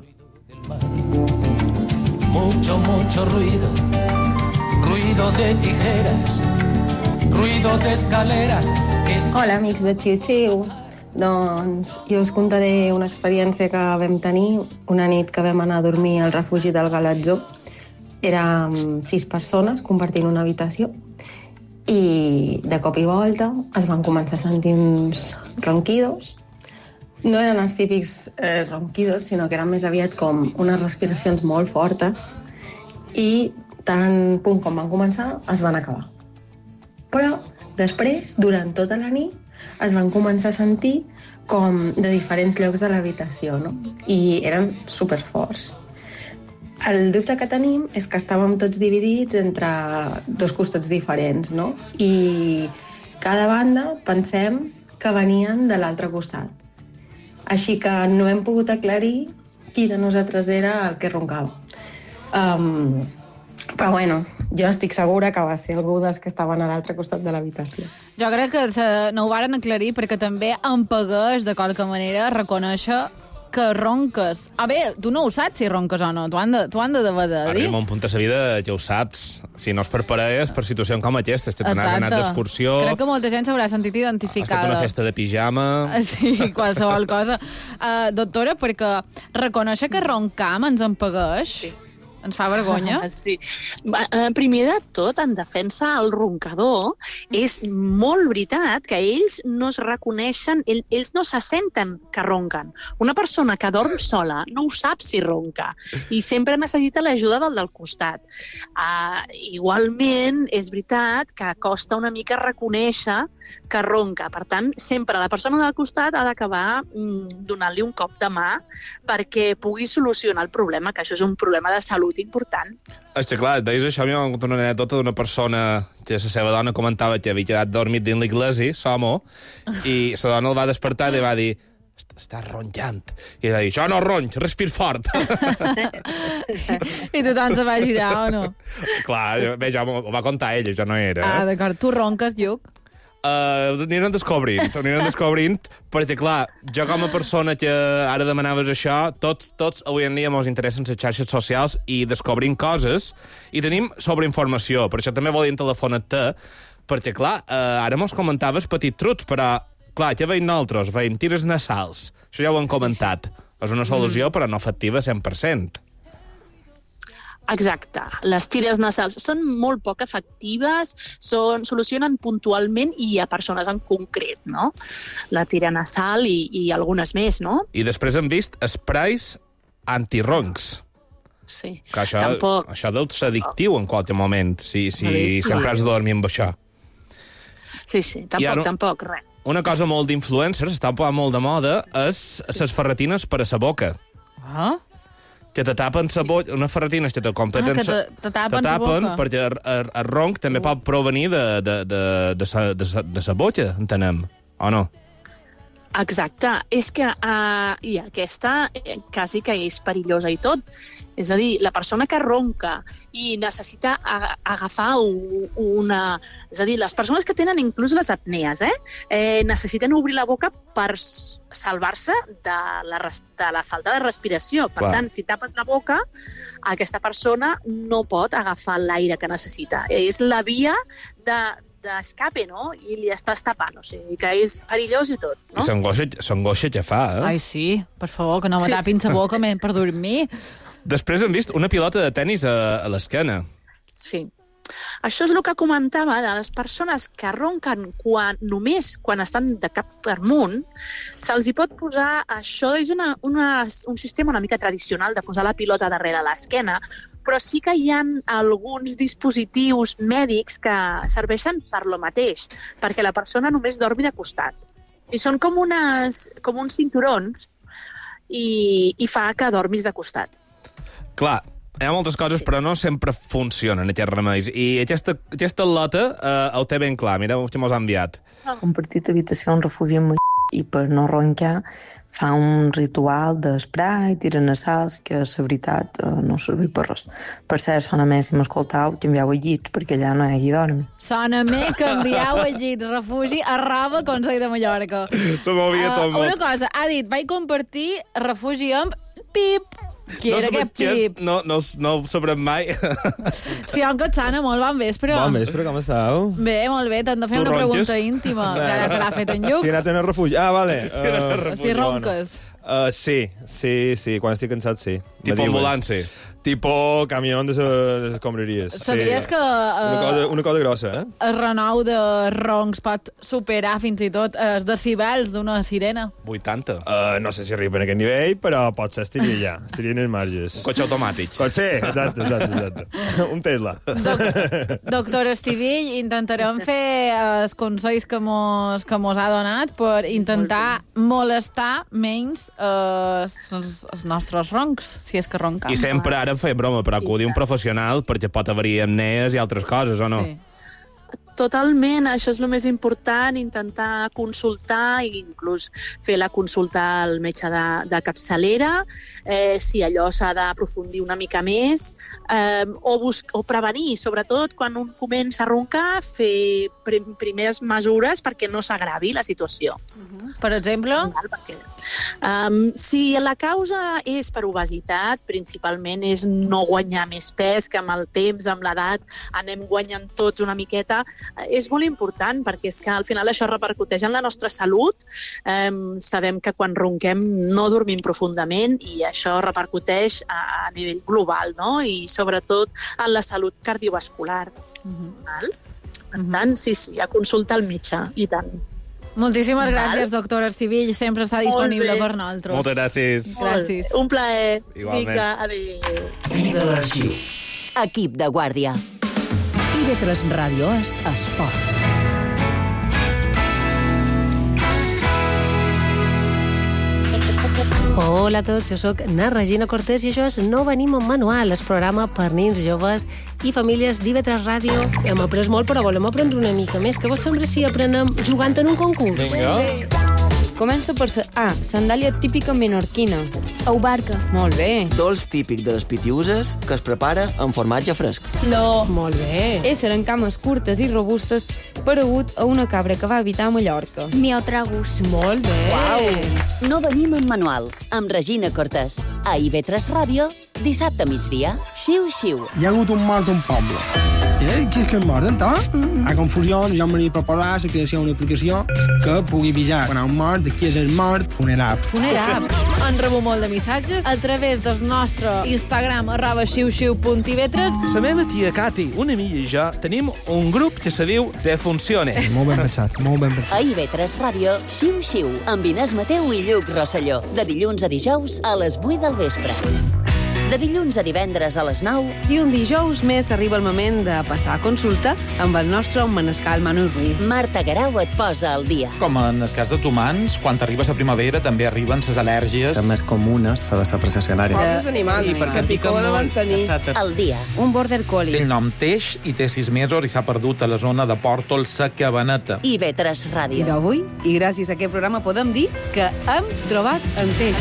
Mucho ruido, ruido de tijeras, ruido de escaleras. Hola, amics de Xiu Xiu. Doncs jo us contaré una experiència que vam tenir una nit que vam anar a dormir al refugi del Galatzó. Érem 6 persones compartint una habitació i de cop i volta es van començar a sentir uns ronquidos. No eren els típics ronquidos, sinó que eren més aviat com unes respiracions molt fortes i tan punt com van començar es van acabar. Però després, durant tota la nit, es van començar a sentir com de diferents llocs de l'habitació, no? I eren superforts. El dubte que tenim és que estàvem tots dividits entre 2 costats diferents, no? I cada banda pensem que venien de l'altre costat. Així que no hem pogut aclarir qui de nosaltres era el que roncava. Però bueno, jo estic segura que va ser algú dels que estaven a l'altre costat de l'habitació. Jo crec que no ho varen aclarir perquè també em pegués de qualque manera reconèixer que ronques. Bé, tu no ho saps si ronques o no, t'ho han de dir. Arriba un punt a la vida que ho saps. Si no és per parelles, per situacions com aquestes, que t'has anat d'excursió... Crec que molta gent s'haurà sentit identificada. Has fet una festa de pijama... Sí, qualsevol cosa. Doctora, perquè reconèixer que roncam ens empegeix... Sí. Ens fa vergonya? Sí. Primer de tot, en defensa al roncador, és molt veritat que ells no es reconeixen, ells no se senten que ronquen. Una persona que dorm sola no ho sap si ronca i sempre necessita l'ajuda del costat. Igualment, és veritat que costa una mica reconèixer que ronca. Per tant, sempre la persona del costat ha d'acabar donant-li un cop de mà perquè pugui solucionar el problema, que això és un problema de salut important. És que, clar, deies això, a mi m'ha contat una anècdota d'una persona que la seva dona comentava que havia quedat dormit dins l'església, Somo, i la dona el va despertar i li va dir estàs ronjant. I ella va dir, jo no ronj, respir fort. I tothom se va girar, o no? Clar, bé, ja ho va contar ella, jo no era. D'acord. Tu ronques, Lluc? Anirem descobrint, perquè, clar, jo com a persona que ara demanaves això, tots avui en dia ens interessen les xarxes socials i descobrim coses, i tenim sobreinformació. Per això també volíem telefonar-te, perquè, clar, ara mos comentaves petits trucs, però, clar, què veiem nosaltres? Veiem tires nasals. Això ja ho hem comentat. És una solució, però no efectiva 100%. Exacte. Les tires nasals són molt poc efectives, solucionen puntualment i a persones en concret, no? La tira nasal i algunes més, no? I després hem vist sprays antironcs. Sí. Que això deu ser addictiu en qualsevol moment, si sempre has de dormir amb això. Sí, tampoc, res. Una cosa molt d'influencers, està molt de moda, és les ferretines per a la boca. Ah? Que te tapen la boca, unes ferretines que te completen... te tapen la boca. Perquè el ronc també pot provenir de la boca, entenem, o no? Exacte. És que i aquesta quasi que és perillosa i tot. És a dir, la persona que ronca i necessita agafar una... És a dir, les persones que tenen inclús les apnees, necessiten obrir la boca per salvar-se de la falta de respiració. Per tant, si tapes la boca, aquesta persona no pot agafar l'aire que necessita. És la via d'escape, no? I li estàs tapant, o sigui, que és perillós i tot, no? I s'angoixa que fa, Ai, sí, per favor, que no me tapin la boca per dormir. Després hem vist una pilota de tennis a l'esquena. Sí. Això és el que comentava de les persones que ronquen només quan estan de cap per amunt, se'ls hi pot posar... Això és un sistema una mica tradicional de posar la pilota darrere l'esquena, però sí que hi ha alguns dispositius mèdics que serveixen per lo mateix, perquè la persona només dormi de costat. I són com uns cinturons i fa que dormis de costat. Clar, hi ha moltes coses, però no sempre funcionen aquests remeis. I aquesta lota ho té ben clar. Mireu que mos ha enviat. Compartit habitació on refugiem i per no roncar fa un ritual d'esprai, tira nasals, que la veritat no serveix per res. Per cert, sona més, si m'escoltau, canviau el llit, perquè allà no hi hagi dormi. Sona més, canviau el llit, refugi, arroba Consell de Mallorca. Se m'havia tot molt. Una cosa, ha dit, vaig compartir refugi amb Pip. Qui era aquest Pip? No ho sabrem mai. Sí, en Catsana, molt bon vespre. Bon vespre, com estàu? Bé, molt bé, t'han de fer una pregunta íntima. Ara te l'ha fet en Lluc. Si he anat a refugi. Ah, vale. Si ronques. Sí, quan estic cansat, sí. Tipo ambulància. Tipo camió de les escombraries. Sabies que... Una cosa grossa, El renou de roncs pot superar fins i tot els decibels d'una sirena? 80. No sé si arriba a aquest nivell, però potser estaria allà. Estaria en els marges. Un cotxe automàtic. Sí, exacte. Un Tesla. Doctor Estivill, intentarem fer els consells que mos ha donat per intentar molestar menys els nostres roncs, si és que roncam. I sempre ara fer broma, però acudir un professional perquè pot haver-hi apnees i altres coses, o no? Sí. Totalment, això és el més important, intentar consultar i inclús fer la consulta al metge de capçalera, si allò s'ha d'aprofundir una mica més, o prevenir, sobretot quan un comença a roncar, fer primeres mesures perquè no s'agravi la situació. Per exemple? Si la causa és per obesitat, principalment és no guanyar més pes, que amb el temps, amb l'edat, anem guanyant tots una miqueta. És molt important perquè és que al final això repercuteix en la nostra salut. Sabem que quan ronquem no dormim profundament i això repercuteix a nivell global, no? I sobretot en la salut cardiovascular. Per tant, sí, a consultar al metge, i tant. Moltíssimes gràcies, doctor Estivill. Sempre està disponible per nosaltres. Moltes gràcies. Gràcies. Un plaer. Igualment. Vinga, adéu. Fi de l'arxiu. Equip de guàrdia. TV3 Ràdio és esport. Hola a tots, jo sóc na Regina Cortés i això és No venim amb manual, el programa per nens, joves i famílies d'IV3 Ràdio. Hem après molt, però volem aprendre una mica més. Què vos sembla si aprenem jugant en un concurs? Vinga. Comença per A, sandàlia típica menorquina. Au barca. Molt bé. Dolç típic de les Pitiuses que es prepara amb formatge fresc. No. Molt bé. Ésser en cames curtes i robustes paregut a una cabra que va habitar a Mallorca. Miotragus. Molt bé. Uau. No venim amb manual, amb Regina Cortés. A IV3 Ràdio, dissabte a migdia, xiu-xiu. Hi ha hagut un mort a un poble. Què és que es morden, tot? A confusió, jo m'he proposat la creació d'una aplicació que pugui avisar quan hi ha un mort, de qui és el mort, funeral. Funeral. Han rebut molt de missatges a través del nostre Instagram @xiu-xiu.tv3. La meva tia Cati, una amiga i jo, tenim un grup que se diu Defunciones. Molt ben pensat, molt ben pensat. A IB3 Ràdio, Xiu-Xiu, amb Inés Mateu i Lluc Rosselló. De dilluns a dijous a les 8 del vespre. De dilluns a divendres a les 9. I un dijous més arriba el moment de passar a consulta amb el nostre manescal Manu Ruiz. Marta Guerau et posa al dia. Com en el cas dels humans, quan arriba la primavera també arriben les al·lèrgies. Les més comunes, la de la precessionària. Els animals, la picó de mantenir. Al dia. Un border collie. Té el nom Teix i té 6 mesos i s'ha perdut a la zona de Pòrtol, la Cabaneta. IB3 I Ràdio. d'avui, i gràcies a aquest programa, podem dir que hem trobat en Teix.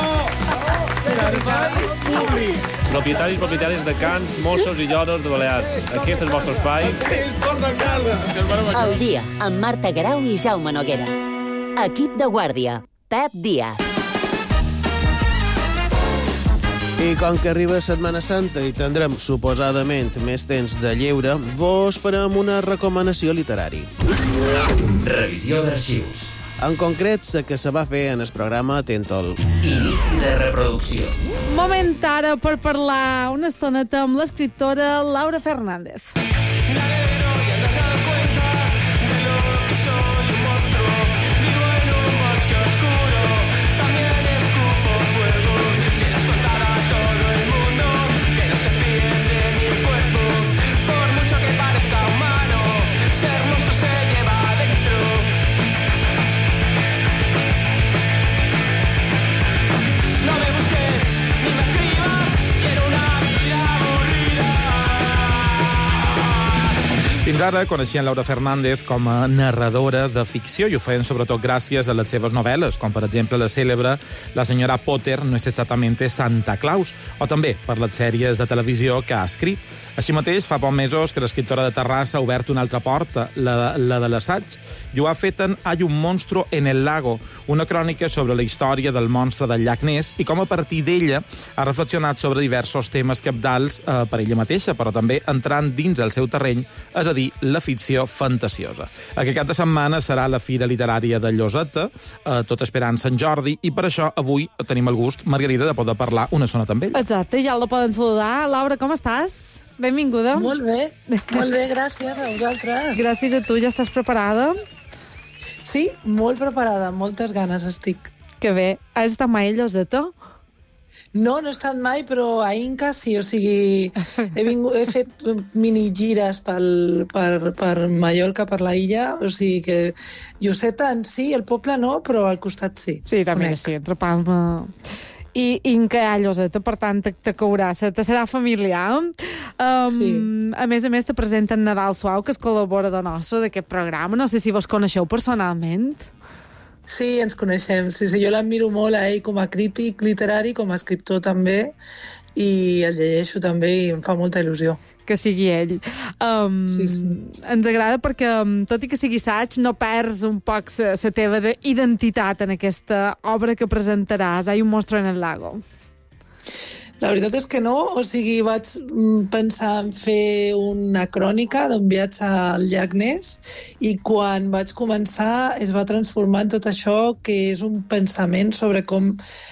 Servei públic. Propietaris i propietàries de cans, mossos i lloros de Balears. Aquest és el vostre espai. És torna a casa. Al dia, amb Marta Guerau i Jaume Noguera. Equip de guàrdia, Pep Díaz. I com que arriba Setmana Santa i tindrem, suposadament, més temps de lleure, vos farem una recomanació literària. Revisió d'arxius. En concret, la que se va fer en el programa Tentol. Inici de reproducció. Moment ara per parlar una estoneta amb l'escriptora Laura Fernández. Fins ara coneixien Laura Fernández com a narradora de ficció i ho feien sobretot gràcies a les seves novel·les, com per exemple la cèlebre La senyora Potter no és exactamente Santa Claus, o també per les sèries de televisió que ha escrit. Així mateix, fa pocs mesos que l'escriptora de Terrassa ha obert una altra porta, la de l'assaig, i ho ha fet en Hay un monstruo en el lago, una crònica sobre la història del monstre del llac Ness i com a partir d'ella ha reflexionat sobre diversos temes cabdals per ella mateixa, però també entrant dins el seu terreny, és a dir, la ficció fantasiosa. Aquest cap de setmana serà la Fira Literària de Lloseta, tot esperant Sant Jordi, i per això avui tenim el gust, Margarida, de poder parlar una estona amb ella. Exacte, ja la poden saludar. Laura, com estàs? Benvinguda. Molt bé, gràcies a vosaltres. Gràcies a tu, ja estàs preparada? Sí, molt preparada, moltes ganes estic. Que bé. Has estat mai a Lloseta? No he estat mai, però a Inca sí, o sigui, he fet mini gires per Mallorca, per la illa, o sigui que Lloseta en si, el poble no, però al costat sí. Sí, també sí, entre Palma i Inca a Lloseta, per tant, te caurà, te serà familiar. Sí. A més, te presenten Nadal Suau, que és col·laborador nostre d'aquest programa. No sé si vos coneixeu personalment. Sí, ens coneixem. Sí, jo l'admiro molt a ell com a crític literari, com a escriptor també, i el llegeixo també i em fa molta il·lusió. Que sigui ell. Sí. Ens agrada perquè, tot i que sigui assaig, no perds un poc la teva identitat en aquesta obra que presentaràs, Hay un monstruo en el lago. La veritat és que no, o sigui, vaig pensar en fer una crònica d'un viatge al llac Ness i quan vaig començar es va transformar en tot això que és un pensament sobre com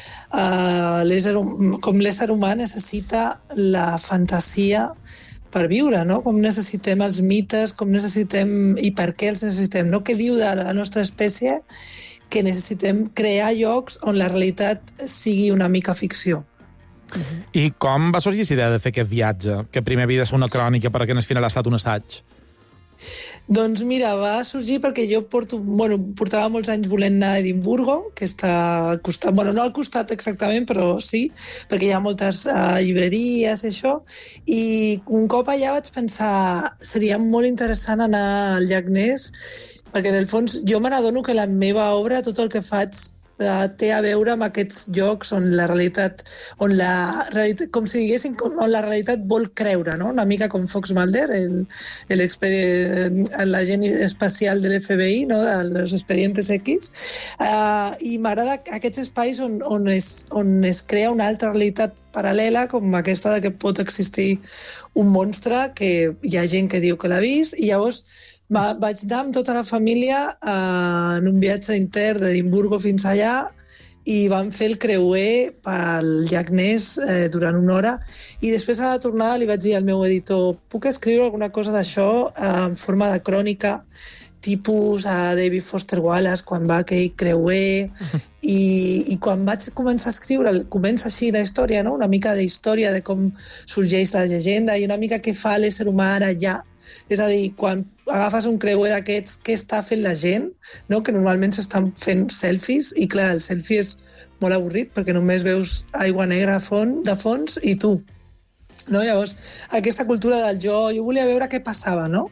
l'ésser humà necessita la fantasia per viure, no? Com necessitem els mites, com necessitem i per què els necessitem, no? Què diu de la nostra espècie que necessitem crear llocs on la realitat sigui una mica ficció. I com va sorgir la idea de fer aquest viatge? Que primer havia de ser una crònica perquè al final ha estat un assaig. Doncs mira, va sorgir perquè jo portava molts anys volent anar a Edimburgo, que està al costat, no al costat exactament, però sí, perquè hi ha moltes llibreries i això, i un cop allà vaig pensar seria molt interessant anar al llac Ness, perquè en el fons jo me n'adono que la meva obra, tot el que faig té a veure amb aquests llocs on la realitat, com si diguéssim, on la realitat vol creure, no? Una mica com Fox Mulder, l'agent espacial de l'FBI, no? Dels expedientes X, i m'agrada aquests espais on es crea una altra realitat paral·lela, com aquesta de que pot existir un monstre, que hi ha gent que diu que l'ha vist, i llavors vaig anar amb tota la família en un viatge intern d'Edimburgo fins allà i vam fer el creuer pel llac Ness durant una hora i després a la tornada li vaig dir al meu editor puc escriure alguna cosa d'això en forma de crònica tipus a David Foster Wallace quan va aquell creuer i quan vaig començar a escriure comença així la història, no? Una mica d'història de com sorgeix la llegenda i una mica què fa l'ésser humà ara ja. És a dir, quan agafes un creuer d'aquests, què està fent la gent? No? Que normalment s'estan fent selfies i clar, el selfie és molt avorrit perquè només veus aigua negra de fons i tu. No? Llavors, aquesta cultura del jo volia veure què passava, no?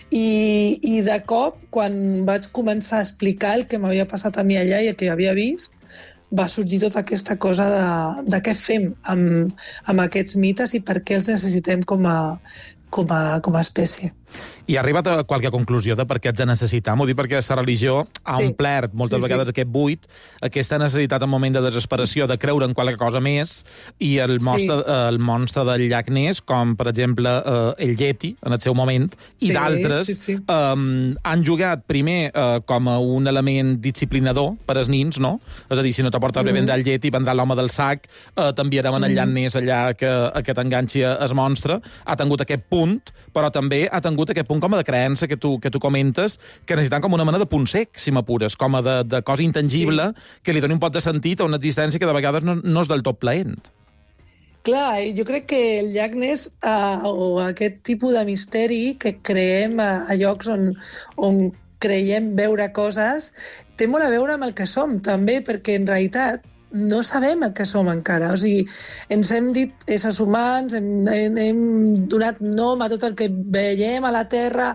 I de cop, quan vaig començar a explicar el que m'havia passat a mi allà i el que havia vist, va sorgir tota aquesta cosa de què fem amb aquests mites i per què els necessitem com a espècie. I ha arribat a qualque conclusió de per què ets de necessitar? M'ho dic perquè la religió ha omplert moltes vegades aquest buit, aquesta necessitat en moment de desesperació de creure en qualque cosa més, i el monstre del llac Ness, com per exemple el Yeti, en el seu moment, i d'altres, han jugat primer com a un element disciplinador per als nins, no? És a dir, si no te portes bé vendre el Yeti, vendrà l'home del sac, t'enviarem en el llac Ness allà que t'enganxi el monstre. Ha tingut aquest punt, però també ha tingut aquest punt com a de creença que tu comentes, que necessitem com una mena de punt sec, si m'apures, com a de cosa intangible que li doni un pot de sentit a una existència que de vegades no és del tot plaent. Clar, jo crec que el llac Ness o aquest tipus de misteri que creem a llocs on creiem veure coses té molt a veure amb el que som, també, perquè en realitat no sabem el que som encara. O sigui, ens hem dit éssers humans, hem donat nom a tot el que veiem a la Terra,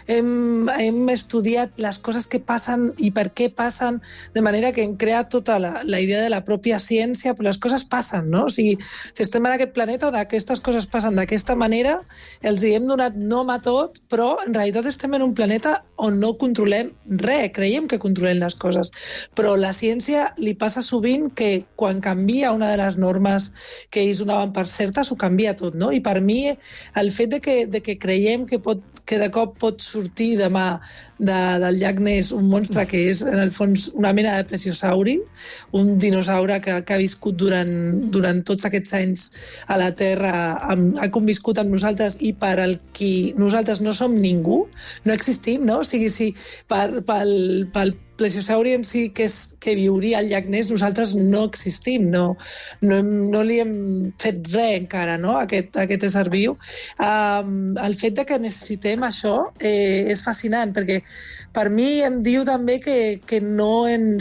hem estudiat les coses que passen i per què passen, de manera que hem creat tota la idea de la pròpia ciència, però les coses passen, no? O sigui, si estem en aquest planeta on aquestes coses passen d'aquesta manera, els hi hem donat nom a tot, però en realitat estem en un planeta on no controlem res, creiem que controlem les coses. Però la ciència li passa sovint que quan canvia una de les normes que ells donaven per certes, ho canvia tot, no? I per mi, el fet de que creiem que de cop pot sortir demà del llac Ness un monstre que és, en el fons, una mena de plesiosauri, un dinosaure que ha viscut durant tots aquests anys a la Terra, ha conviscut amb nosaltres i per al qui nosaltres no som ningú, no existim, no? O sigui, si pel plesiosauri en si que viuria al llac Ness, nosaltres no existim, no li hem fet res encara, no? Aquest ésser viu. El fet de que necessitem això és fascinant, perquè per mi em diu també que no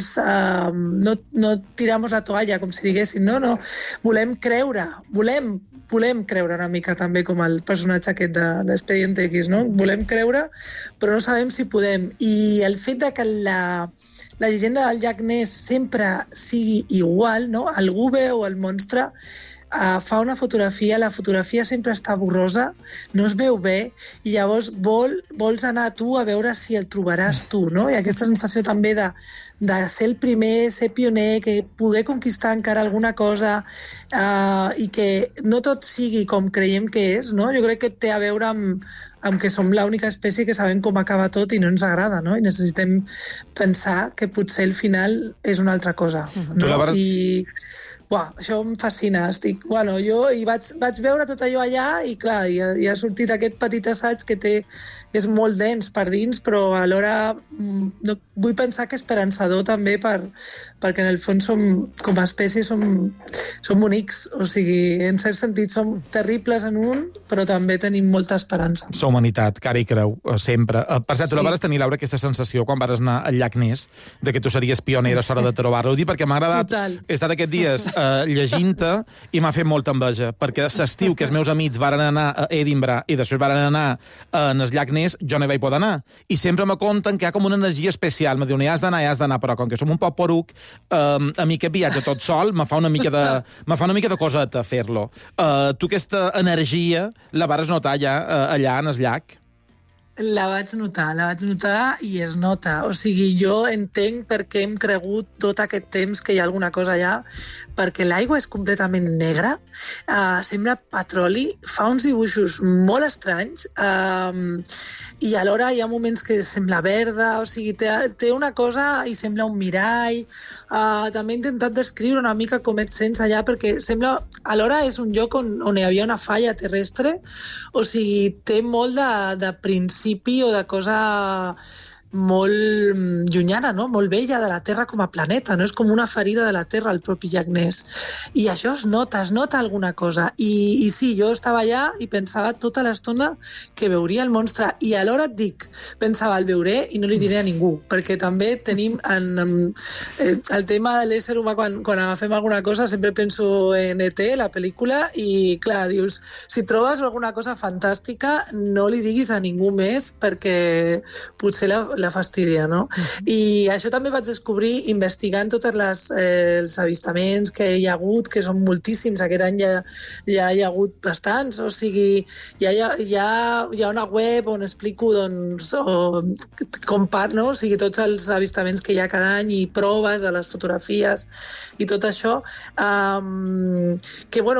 tiramos la toalla, com si diguéssim, no? Volem creure, volem creure una mica també com el personatge aquest d'Expedient X, no? Volem creure, però no sabem si podem. I el fet de que la llegenda del llac Ness sempre sigui igual, no? Algú veu el monstre, fa una fotografia, la fotografia sempre està borrosa, no es veu bé, i llavors vols anar tu a veure si el trobaràs tu, no? I aquesta sensació també de ser el primer, ser pioner, que poder conquistar encara alguna cosa i que no tot sigui com creiem que és, no? Jo crec que té a veure amb que som l'única espècie que sabem com acaba tot i no ens agrada, no? I necessitem pensar que potser el final és una altra cosa, no? I això em fascina. Jo vaig veure tot allò allà i clar, hi ha sortit aquest petit assaig que és molt dens per dins, però alhora vull pensar que esperançador també perquè en el fons com a espècie som bonics, o sigui, en cert sentit som terribles en un, però també tenim molta esperança. La humanitat, cara i creu, sempre. Per cert, tu la vas tenir, Laura, aquesta sensació quan vas anar al llac Ness, de que tu series pionera a l'hora de trobar-lo. Ho dic perquè m'ha agradat. He estat aquests dies llegint-te i m'ha fet molta enveja, perquè l'estiu que els meus amics varen anar a Edinburgh i després varen anar en el llac Ness, jo no hi vaig poder anar. I sempre me conten que hi ha com una energia especial. Me diuen, hi has d'anar, però com que som un poc poruc, a mi aquest viatge tot sol me fa una mica de coseta fer-lo. Tu aquesta energia la vares notar ja allà en el llac? La vaig notar i es nota. O sigui, jo entenc per què hem cregut tot aquest temps que hi ha alguna cosa allà, perquè l'aigua és completament negra, sembla petroli, fa uns dibuixos molt estranys i alhora hi ha moments que sembla verda, o sigui, té una cosa i sembla un mirall. També he intentat descriure una mica com et sents allà, perquè sembla, alhora és un lloc on hi havia una falla terrestre, o sigui, té molt de principi o de cosa molt llunyana, no? Molt vella de la Terra com a planeta, no? És com una ferida de la Terra, el propi llac Ness. I això es nota alguna cosa. I sí, jo estava allà i pensava tota l'estona que veuria el monstre. I alhora et dic, pensava, el veuré i no li diré a ningú, perquè també tenim el tema de l'ésser humà, quan agafem alguna cosa, sempre penso en E.T., la pel·lícula, i clar, dius, si trobes alguna cosa fantàstica, no li diguis a ningú més, perquè potser la fastidia, no? I això també vaig descobrir investigant tots els avistaments que hi ha hagut, que són moltíssims. Aquest any ja hi ha hagut bastants, o sigui, hi ha una web on explico, doncs, no? O sigui, tots els avistaments que hi ha cada any i proves de les fotografies i tot això, que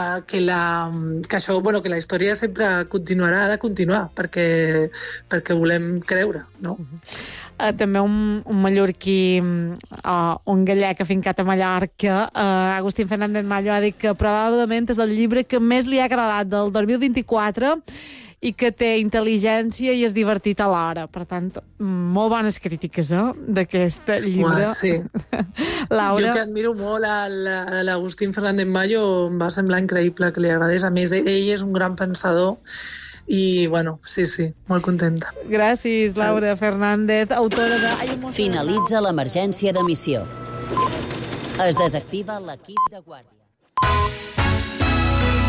la història sempre continuarà, ha de continuar, perquè volem creure, no? També un mallorquí, un gallec afincat a Mallorca, Agustín Fernández Mallo, ha dit que probablement és el llibre que més li ha agradat del 2024 i que té intel·ligència i és divertit alhora. Per tant, molt bones crítiques, d'aquest llibre. Sí. Laura? Jo que admiro molt l'Agustín Fernández Mallo, em va semblar increïble que li agradés. A més, ell és un gran pensador i, bueno, sí, molt contenta. Gràcies, Laura Fernández, autora de... Finalitza l'emergència d'emissió. Es desactiva l'equip de guàrdia.